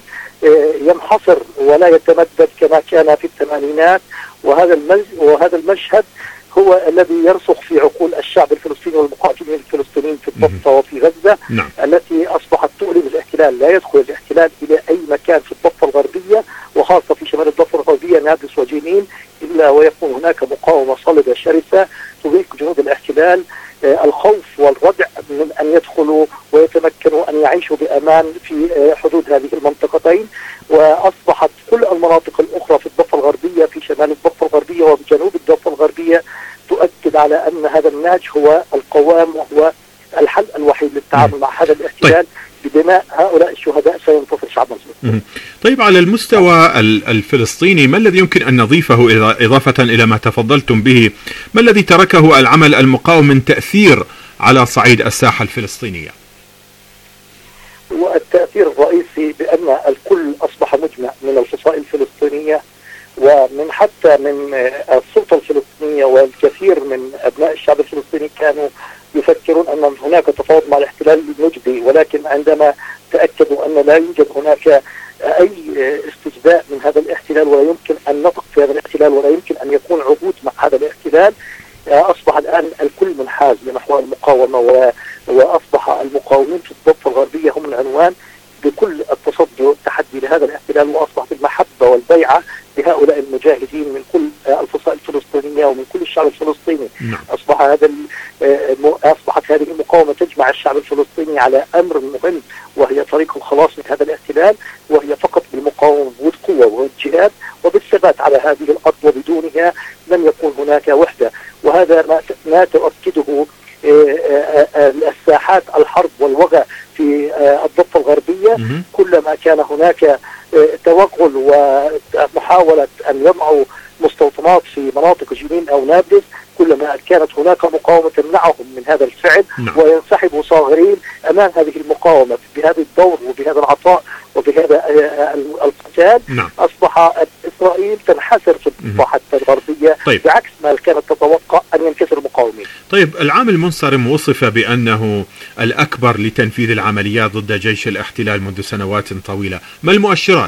ينحصر ولا يتمدد كما كان في الثمانينات. وهذا وهذا المشهد هو الذي يرسخ في عقول الشعب الفلسطيني والمقاتلين الفلسطينيين في الضفة وفي غزة، نعم. التي أصبحت تؤلم الاحتلال. لا يدخل الاحتلال إلى أي مكان في الضفة الغربية، وخاصة في شمال الضفة الغربية نابلس وجنين، إلا ويكون هناك مقاومة صلبة شرسة تذيق جنود الاحتلال آه الخوف والردع من أن يدخلوا ويتمكنوا أن يعيشوا بأمان في آه حدود هذه المنطقتين. وأصبحت كل المناطق الأخرى في الضفة الغربية، في شمال الضفة الغربية وفي جنوب الضفة الغربية، تؤكد على أن هذا النهج هو القوام وهو الحل الوحيد للتعامل مع هذا الاحتلال. طيب. بدماء هؤلاء الشهداء سينتصر شعب مصر. طيب، على المستوى الفلسطيني ما الذي يمكن أن نضيفه إضافة إلى ما تفضلتم به؟ ما الذي تركه العمل المقاوم من تأثير على صعيد الساحة الفلسطينية؟ والتأثير الرئيسي بأن الكل أصبح مجمع من الفصائل الفلسطينية ومن حتى من السلطة الفلسطينية، والكثير من أبناء الشعب الفلسطيني كانوا يفكرون أن هناك تفاوض مع الاحتلال المجدي، ولكن عندما تأكدوا أن لا يوجد هناك أي استجداء من هذا الاحتلال ولا يمكن أن نطق في هذا الاحتلال ولا يمكن أن يكون عهود مع هذا الاحتلال، أصبح الآن الكل منحاز لنحو المقاومة، وأصبح المقاومين في الضفة الغربية هم العنوان بكل التصدي والتحدي لهذا الاحتلال، وأصبحت المحبة والبيعة لهؤلاء المجاهدين من كل الفصائل الفلسطينية ومن كل الشعب الفلسطيني. نعم. أصبح هذا أصبحت هذه المقاومة تجمع الشعب الفلسطيني على أمر مهم، وهي طريق الخلاص من هذا الاحتلال، وهي فقط بالمقاومة بوجود قوة والجهاد وبالثبات على هذه الأرض، وبدونها لن يكون هناك وحدة. وهذا ما ما تؤكده الساحات الحرب والوغى في الضفة الغربية. كلما كان هناك توغل ومحاولة أن يضعوا مستوطنات في مناطق جنين أو نابلس، كلما كانت هناك مقاومة تمنعهم من هذا الفعل نعم. وينسحبوا صاغرين أمام هذه المقاومة بهذا الدور وبهذا العطاء وبهذا القتال نعم. أصبح إسرائيل تنحسر في الضفة الغربية طيب. بعكس ما كانت تتوقع أن ينكسر المقاومين. طيب العام المنصرم وصف بأنه الأكبر لتنفيذ العمليات ضد جيش الاحتلال منذ سنوات طويلة، ما المؤشرات؟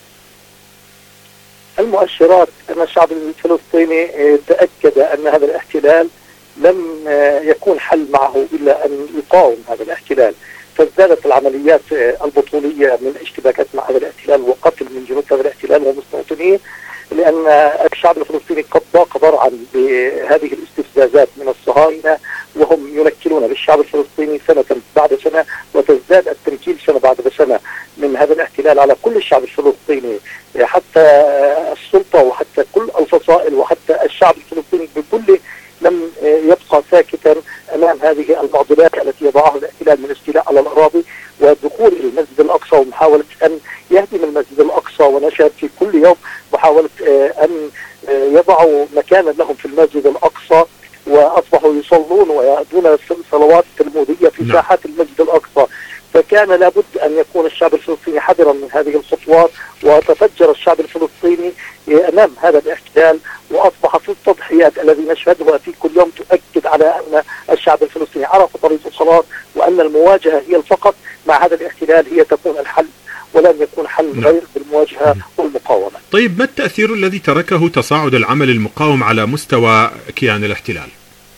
المؤشرات أن الشعب الفلسطيني تأكد أن هذا الاحتلال لم يكون حل معه إلا أن يقاوم هذا الاحتلال، فازدادت العمليات البطولية من اشتباكات مع هذا الاحتلال وقتل من جنود هذا الاحتلال ومستوطنيه، لأن الشعب الفلسطيني قد ضاق ذرعا بهذه الاستفزازات من الصهاينة، وهم ينكلون بالشعب الفلسطيني سنة بعد سنة، وتزداد التنكيل سنة بعد سنة من هذا الاحتلال على كل الشعب الفلسطيني، حتى السلطة وحتى كل الفصائل وحتى الشعب الفلسطيني بكله لم يبقى ساكتا أمام هذه المعضلات التي يضعها الاحتلال من استيلاء على الأراضي ودخول المسجد الأقصى ومحاولة أن يهدم المسجد الأقصى، ونشهد في كل يوم محاولة أن يضعوا مكانا لهم في المسجد الأقصى، وأصبحوا يصلون ويأدون الصلوات التلمودية في ساحات المسجد الأقصى. فكان لابد أن يكون الشعب الفلسطيني حذرا من هذه الخطوات، وتفجر الشعب الفلسطيني أمام هذا الاحتلال، وأصبح في التضحيات الذي نشهدها في كل يوم تؤكد على أن الشعب الفلسطيني عرف طريق الصلاة، وأن المواجهة هي فقط مع هذا الاحتلال هي تكون الحل، ولن يكون حل غير بالمواجهة والمقاومة. طيب ما التأثير الذي تركه تصاعد العمل المقاوم على مستوى كيان الاحتلال؟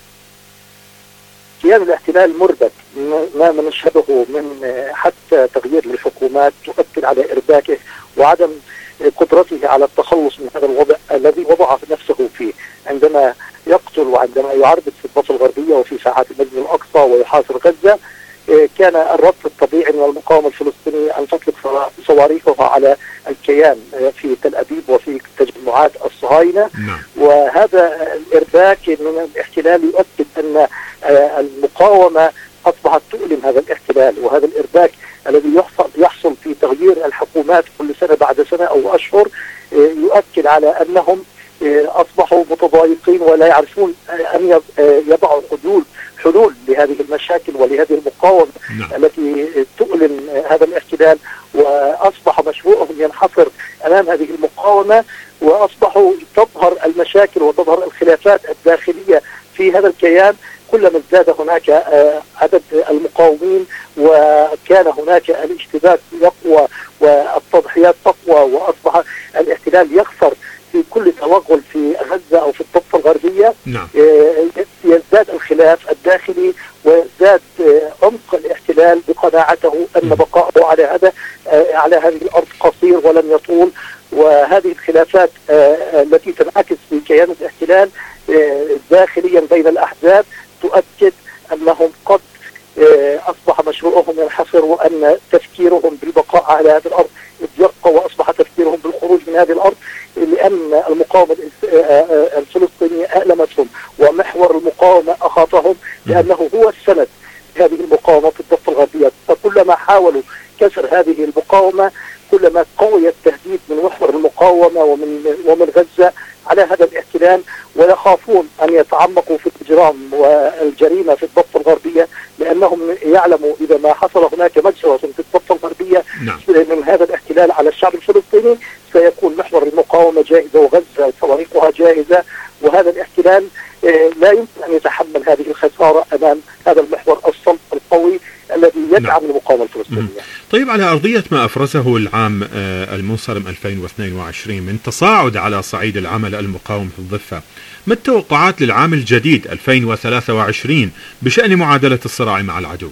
كيان الاحتلال مربك، ما نشهده من حتى تغيير للحكومات تؤكد على إرباكه وعدم قدرته على التخلص من هذا الوضع الذي وضع نفسه فيه، عندما يقتل وعندما يعربد في الضفة الغربية وفي ساحات المسجد الأقصى ويحاصر غزة. كان الرد الطبيعي من المقاومة الفلسطينية أن تطلق صواريخها على الكيان في تل أبيب وفي تجمعات الصهاينة، وهذا الإرباك من الاحتلال يؤكد أن المقاومة أصبحت تؤلم هذا الاحتلال، وهذا الإرباك الذي يحصل يحصل في تغيير الحكومات كل سنة بعد سنة أو أشهر يؤكد على أنهم أصبحوا متضايقين ولا يعرفون أن يضعوا حلول حلول لهذه المشاكل ولهذه المقاومة نعم. التي تؤلم هذا الاحتلال، وأصبح مشروعهم ينحصر أمام هذه المقاومة، وأصبحوا تظهر المشاكل وتظهر الخلافات الداخلية في هذا الكيان كلما ازداد هناك عدد المقاومين، وكان هناك الاشتباك يقوى والتضحيات تقوى، وأصبح الاحتلال يخسر في كل توغل في غزة أو في الضفة الغربية نعم. يزداد الخلاف الداخلي ويزداد عمق الاحتلال بقناعته أن بقاءه على هذا على هذه الأرض قصير ولن يطول، وهذه الخلافات التي تنعكس في كيان الاحتلال داخليا بين الأحزاب تؤكد أنهم قد أصبح مشروعهم ينحصر، وأن تفكيرهم بالبقاء على هذه الأرض يبقى، وأصبح تفكيرهم بالخروج من هذه الأرض، لأن المقاومة الفلسطينية أألمتهم ومحور المقاومة أخاطهم، لأنه هو السند هذه المقاومة في الضفة الغربية. فكلما حاولوا كسر هذه المقاومة كلما قوي التهديد من محور المقاومة ومن ومن غزة على هذا الاحتلال، ويخافون أن يتعمقوا في الإجرام والجريمة في الضفة الغربية، لأنهم يعلموا إذا ما حصل هناك مجزرة في الضفة الغربية نعم. من هذا الاحتلال على الشعب الفلسطيني سيكون محور المقاومة جاهزة وغزة صواريخها جاهزة، وهذا الاحتلال لا يمكن أن يتحمل هذه الخسارة أمام هذا المحور الصلب القوي الذي يدعم نعم. المقاومة الفلسطينية. طيب على أرضية ما أفرزه العام المنصرم ألفين واثنين وعشرين من تصاعد على صعيد العمل المقاوم في الضفة، ما التوقعات للعام الجديد ألفين وثلاثة وعشرين بشأن معادلة الصراع مع العدو؟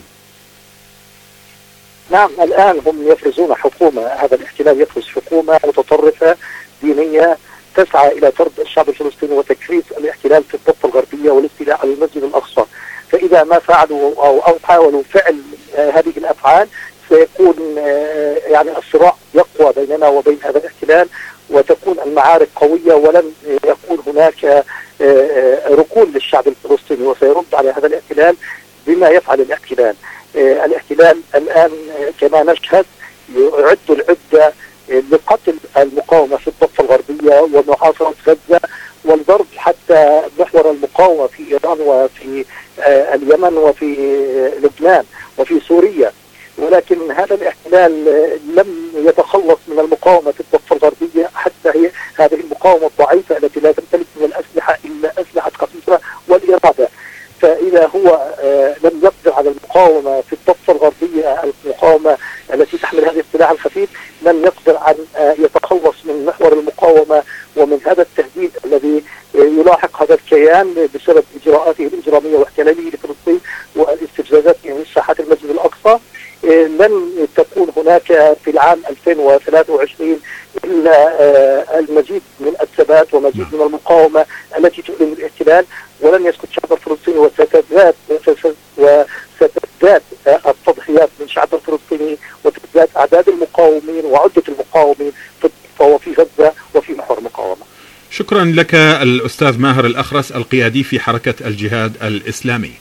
نعم، الآن هم يفرزون حكومة، هذا الاحتلال يفرز حكومة متطرفة دينية تسعى إلى طرد الشعب الفلسطيني وتكريس الاحتلال في الضفة الغربية والاستيلاء على المسجد الأقصى. فإذا ما فعلوا أو, أو حاولوا فعل هذه الأفعال سيكون يعني الصراع يقوى بيننا وبين هذا الاحتلال، وتكون المعارك قوية، ولن يكون هناك ركون للشعب الفلسطيني، وسيرد على هذا الاحتلال بما يفعل الاحتلال. الاحتلال الآن كما نشهد يعد العدة لقتل المقاومة في الضفة الغربية ومحاصرة غزة والضرب حتى محور المقاومة في إيران وفي اليمن وفي لبنان وفي سوريا. ولكن هذا الاحتلال لم يتخلص من المقاومة في الضفة الغربية، حتى هي هذه المقاومة الضعيفة التي لا تمتلك من الأسلحة إلا أسلحة خفيفة والإرادة. فإذا هو لم يقدر على المقاومة في الضفة الغربية، المقاومة التي تحمل هذه السلاح الخفيف، لن يقدر أن يتخلص من محور المقاومة ومن هذا التهديد الذي يلاحق هذا الكيان بسبب إجراءاته الإجرامية واحتلاله لفلسطين والاستفزازاته من ساحات المسجد الأقصى. لن تكون هناك في العام ألفين وثلاثة وعشرين إلا المزيد من الثبات ومزيد من المقاومة التي تؤلم الاحتلال، ولن يسكت الشعب الفلسطيني، وستزداد وستزداد التضحيات من الشعب الفلسطيني، وتزداد أعداد المقاومين وعدة المقاومين في الضفة وفي غزة وفي محور المقاومة. شكرا لك الأستاذ ماهر الأخرس القيادي في حركة الجهاد الإسلامي.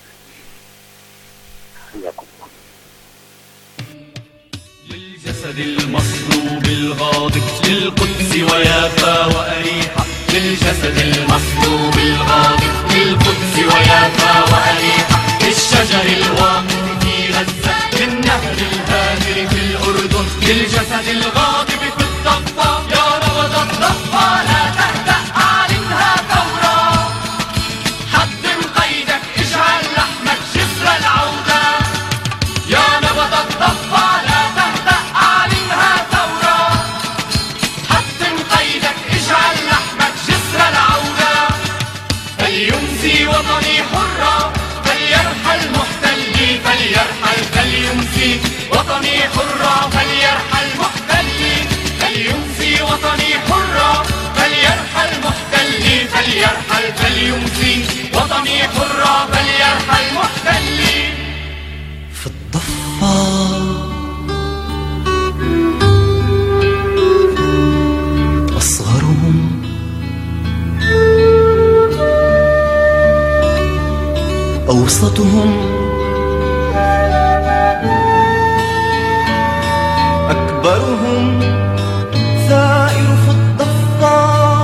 للجسد المصلوب الغاضب للقدس ويافا وأريحة، للجسد المصلوب الغاضب للقدس ويافا وأريحة، للشجر الواقف في غزة للنهر الهادر في الأردن، للجسد الغاضب في الضفة يا نبض الضفة لا تهدأ أعلنها ثورة، حطم قيدك اجعل لحمك جسر العودة، يا نبض الضفة لا تهدأ أعلنها ثورة، حطم قيدك اجعل لحمك جسر العودة، فليمسي وطني حرة فليرحل محتلي، فليرحل فليمسي وطني حرة فليرحل محتلي، فليمسي وطني حرة فليرحل محتلي، فليرحل فليمسي وطني حرة فليرحل محتلي. في الضفة أصغرهم أوسطهم أكبرهم ثائر في الضفة،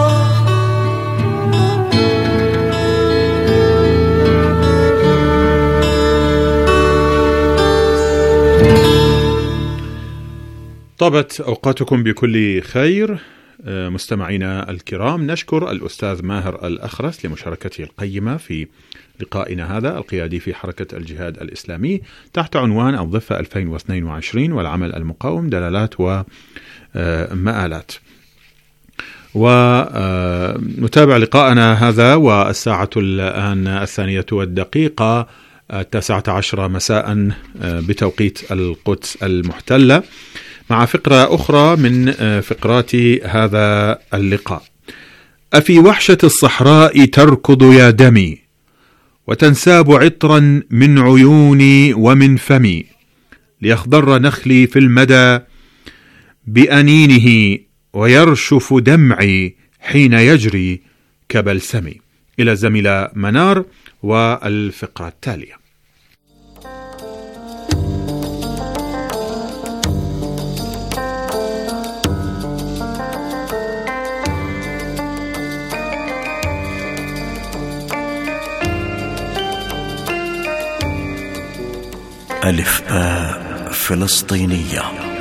طابت أوقاتكم بكل خير مستمعينا الكرام. نشكر الأستاذ ماهر الأخرس لمشاركته القيمة في لقائنا هذا، القيادي في حركة الجهاد الإسلامي تحت عنوان الضفة ألفين واثنين وعشرين والعمل المقاوم، دلالات ومآلات. ونتابع لقاءنا هذا والساعة الآن الثانية والدقيقة التاسعة عشرة مساء بتوقيت القدس المحتلة، مع فقرة أخرى من فقرات هذا اللقاء. أفي وحشة الصحراء تركض يا دمي، وتنساب عطرا من عيوني ومن فمي، ليخضر نخلي في المدى بأنينه، ويرشف دمعي حين يجري كبلسمي. إلى الزميلة منار والفقرة التالية. ألف باء فلسطينية.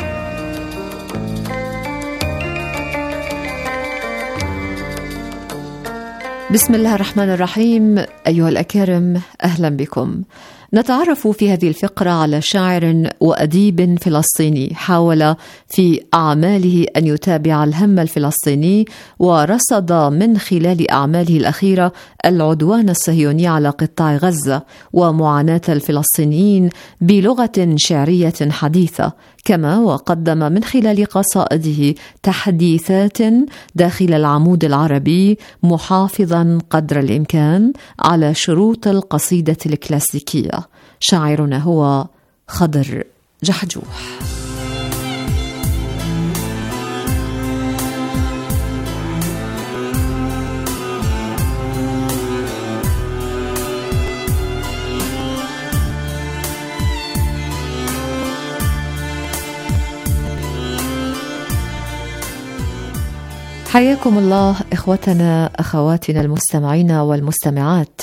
بسم الله الرحمن الرحيم. أيها الأكارم، أهلا بكم. نتعرف في هذه الفقرة على شاعر وأديب فلسطيني حاول في أعماله أن يتابع الهم الفلسطيني، ورصد من خلال أعماله الأخيرة العدوان الصهيوني على قطاع غزة ومعاناة الفلسطينيين بلغة شعرية حديثة، كما وقدم من خلال قصائده تحديثات داخل العمود العربي، محافظا قدر الإمكان على شروط القصيدة الكلاسيكية. شاعرنا هو خضر جحجوح. حياكم الله إخوتنا أخواتنا المستمعين والمستمعات.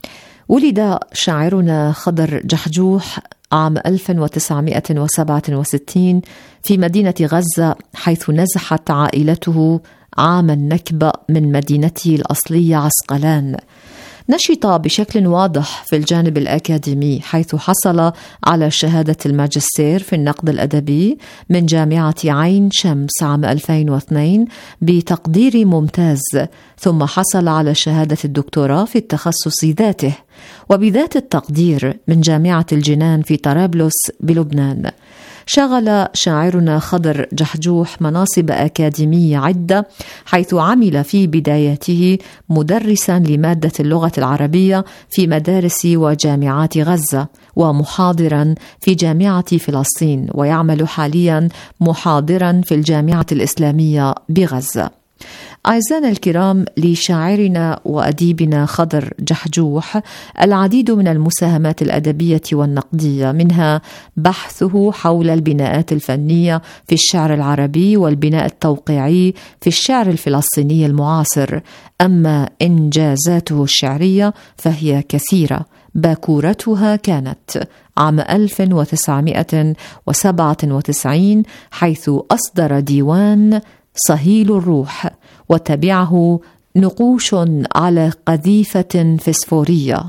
ولد شاعرنا خضر جحجوح عام ألف وتسعمائة وسبعة وستين في مدينة غزة، حيث نزحت عائلته عام النكبة من مدينته الأصلية عسقلان. نشط بشكل واضح في الجانب الأكاديمي، حيث حصل على شهادة الماجستير في النقد الأدبي من جامعة عين شمس عام ألفين واثنين بتقدير ممتاز، ثم حصل على شهادة الدكتوراه في التخصص ذاته وبذات التقدير من جامعة الجنان في طرابلس بلبنان. شغل شاعرنا خضر جحجوح مناصب أكاديمية عدة، حيث عمل في بداياته مدرسا لمادة اللغة العربية في مدارس وجامعات غزة، ومحاضرا في جامعة فلسطين، ويعمل حاليا محاضرا في الجامعة الإسلامية بغزة. أعزائنا الكرام، لشاعرنا وأديبنا خضر جحجوح العديد من المساهمات الأدبية والنقدية، منها بحثه حول البناءات الفنية في الشعر العربي والبناء التوقيعي في الشعر الفلسطيني المعاصر. أما إنجازاته الشعرية فهي كثيرة، باكورتها كانت عام ألف وتسعمائة وسبعة وتسعين، حيث أصدر ديوان صهيل الروح، وتبعه نقوش على قذيفة فسفورية،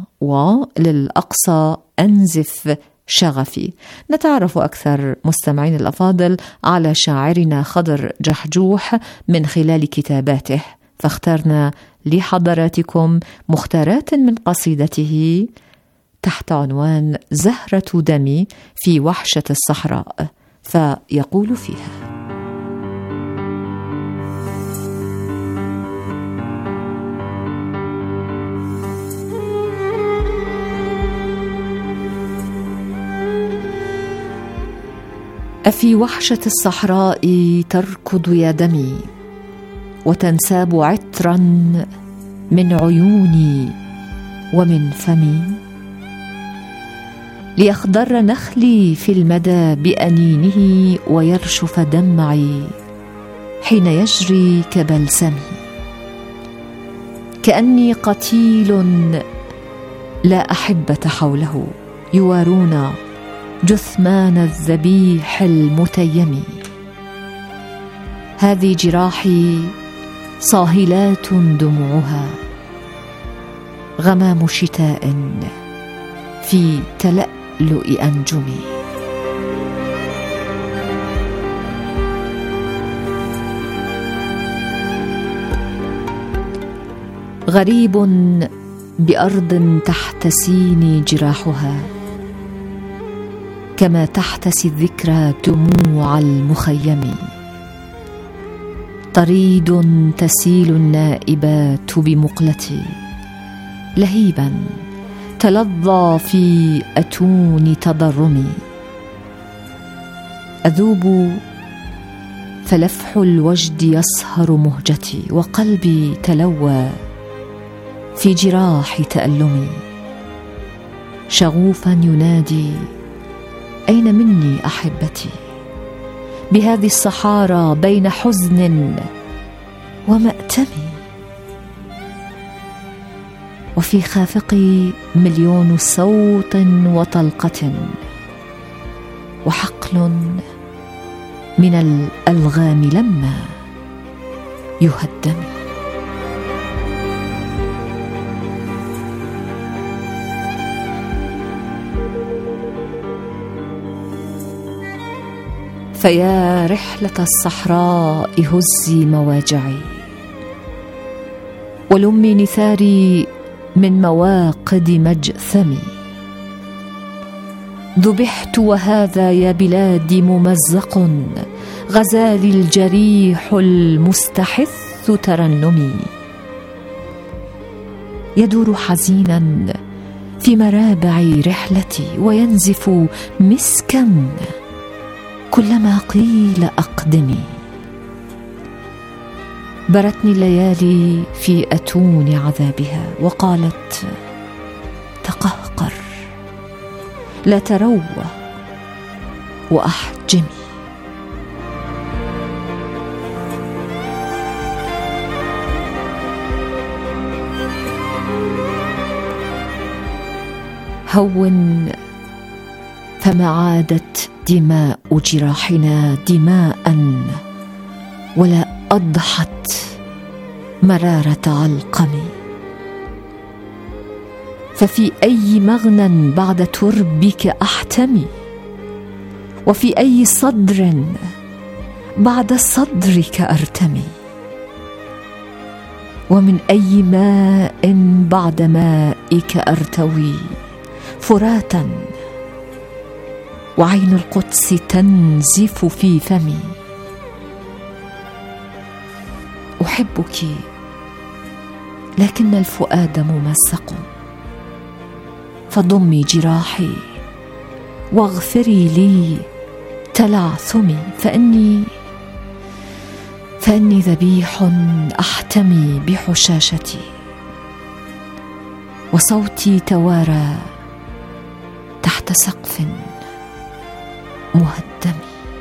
وللأقصى أنزف شغفي. نتعرف أكثر مستمعين الأفاضل على شاعرنا خضر جحجوح من خلال كتاباته، فاخترنا لحضراتكم مختارات من قصيدته تحت عنوان زهرة دمي في وحشة الصحراء، فيقول فيها: أفي وحشة الصحراء تركض يا دمي، وتنساب عطرا من عيوني ومن فمي، ليخضر نخلي في المدى بأنينه، ويرشف دمعي حين يجري كبلسمي، كأني قتيل لا أحبة حوله، يوارون جثمان الذبيح المتيم. هذه جراحي صاهلات دموعها، غمام شتاء في تلألؤ أنجمي. غريب بأرض تحتسيني جراحها، كما تحتسي الذكرى دموع المخيم. طريد تسيل النائبات بمقلتي، لهيبا تلظى في أتون تضرمي. أذوب فلفح الوجد يصهر مهجتي، وقلبي تلوى في جراح تألمي. شغوفا ينادي: أين مني أحبتي؟ بهذه الصحارى بين حزن ومأتمي. وفي خافقي مليون صوت وطلقة، وحقل من الألغام لما يهدم. فيا رحلة الصحراء هزي مواجعي، ولمي نثاري من مواقد مجثمي. ذبحت وهذا يا بلادي ممزق، غزالي الجريح المستحث ترنمي. يدور حزينا في مرابع رحلتي، وينزف مسكا كلما قيل أقدمي. برتني الليالي في أتون عذابها وقالت تقهقر لا تروى وأحجمي. هون فما عادت دماء جراحنا دماء ولا أضحت مرارة علقمي. ففي أي مغنى بعد تربك أحتمي وفي أي صدر بعد صدرك أرتمي ومن أي ماء بعد مائك أرتوي فراتا وعين القدس تنزف في فمي. أحبك لكن الفؤاد ممزق فضمي جراحي واغفري لي تلعثمي فإني فإني ذبيح أحتمي بحشاشتي وصوتي توارى تحت سقف مهدم.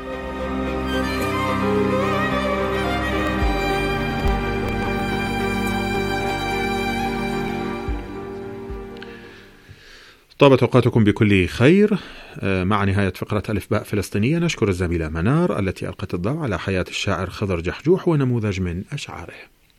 طابت أوقاتكم بكل خير. مع نهاية فقرة ألف باء فلسطينية نشكر الزميلة منار التي ألقت الضوء على حياة الشاعر خضر جحجوح ونموذج من أشعاره.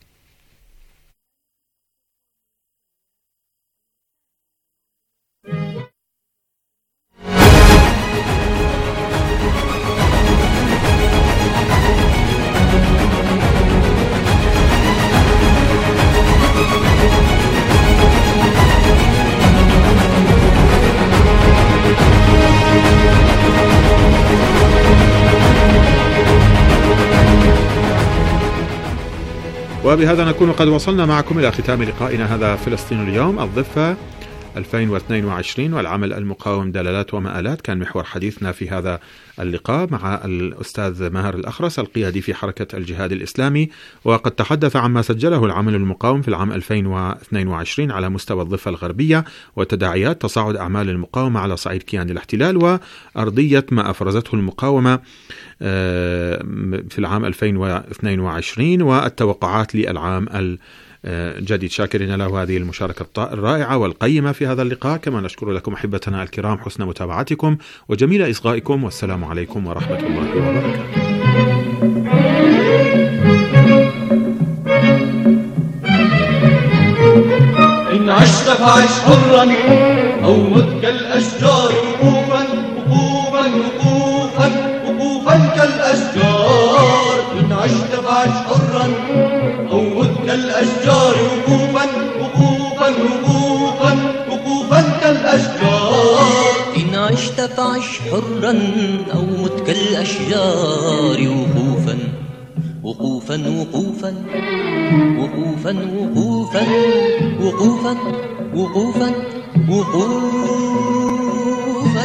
وبهذا نكون قد وصلنا معكم إلى ختام لقائنا هذا فلسطين اليوم الضفة ألفين واثنين وعشرين والعمل المقاوم دلالات ومآلات. كان محور حديثنا في هذا اللقاء مع الأستاذ ماهر الأخرس القيادي في حركة الجهاد الإسلامي، وقد تحدث عما سجله العمل المقاوم في العام ألفين واثنين وعشرين على مستوى الضفة الغربية وتداعيات تصاعد أعمال المقاومة على صعيد كيان الاحتلال وأرضية ما أفرزته المقاومة في العام ألفين واثنين وعشرين والتوقعات للعام الجديد. شاكرين له هذه المشاركة الرائعة والقيمة في هذا اللقاء. كما نشكر لكم أحبتنا الكرام حسن متابعتكم وجميل إصغائكم، والسلام عليكم ورحمة الله وبركاته. إن عشت فعش حرا أو مت كالأشجار وقوفا وقوفا وقوفا وقوفا كالأشجار. إن عشت فعش حرا أو مت كالأشجار وقوفا وقوفا وقوفا وقوفا كالأشجار. إن عشت فعش حرا أو مت كالأشجار وقوفا وقوفا وقوفا وقوفا وقوفا وقوفا وقوفا وقوفا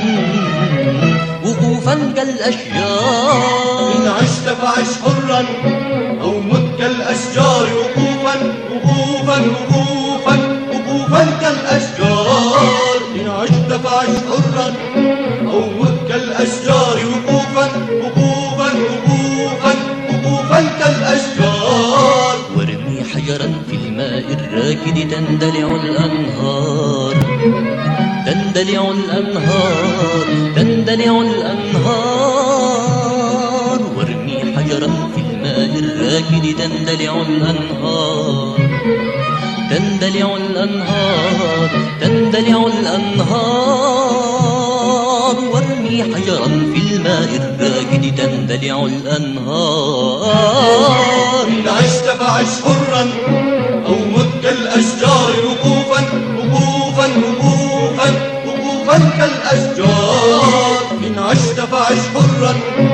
وقوفا كالأشجار. إن عشت فعش حرا أو مت كالأشجار وقوفا وقوفا وقوفا وقوفا كالأشجار. إن عشت فعش حرا أو مت كالأشجار وقوفا وقوفا وقوفا وقوفا كالأشجار. وارمي حجرا في الماء الراكد تندلع الأنهار تندلع الأنهار تندلع الأنهار. وارمي حجرا في الماء الراكد تندلع الأنهار تندلع الأنهار تندلع الأنهار. وارمي حجرا في الماء الراكد تندلع الأنهار. إن عشت فعش حرا أو مت كالأشجار وقوفا وقوفا وقوفا وقوفا كالأشجار. إن عشت فعش حرا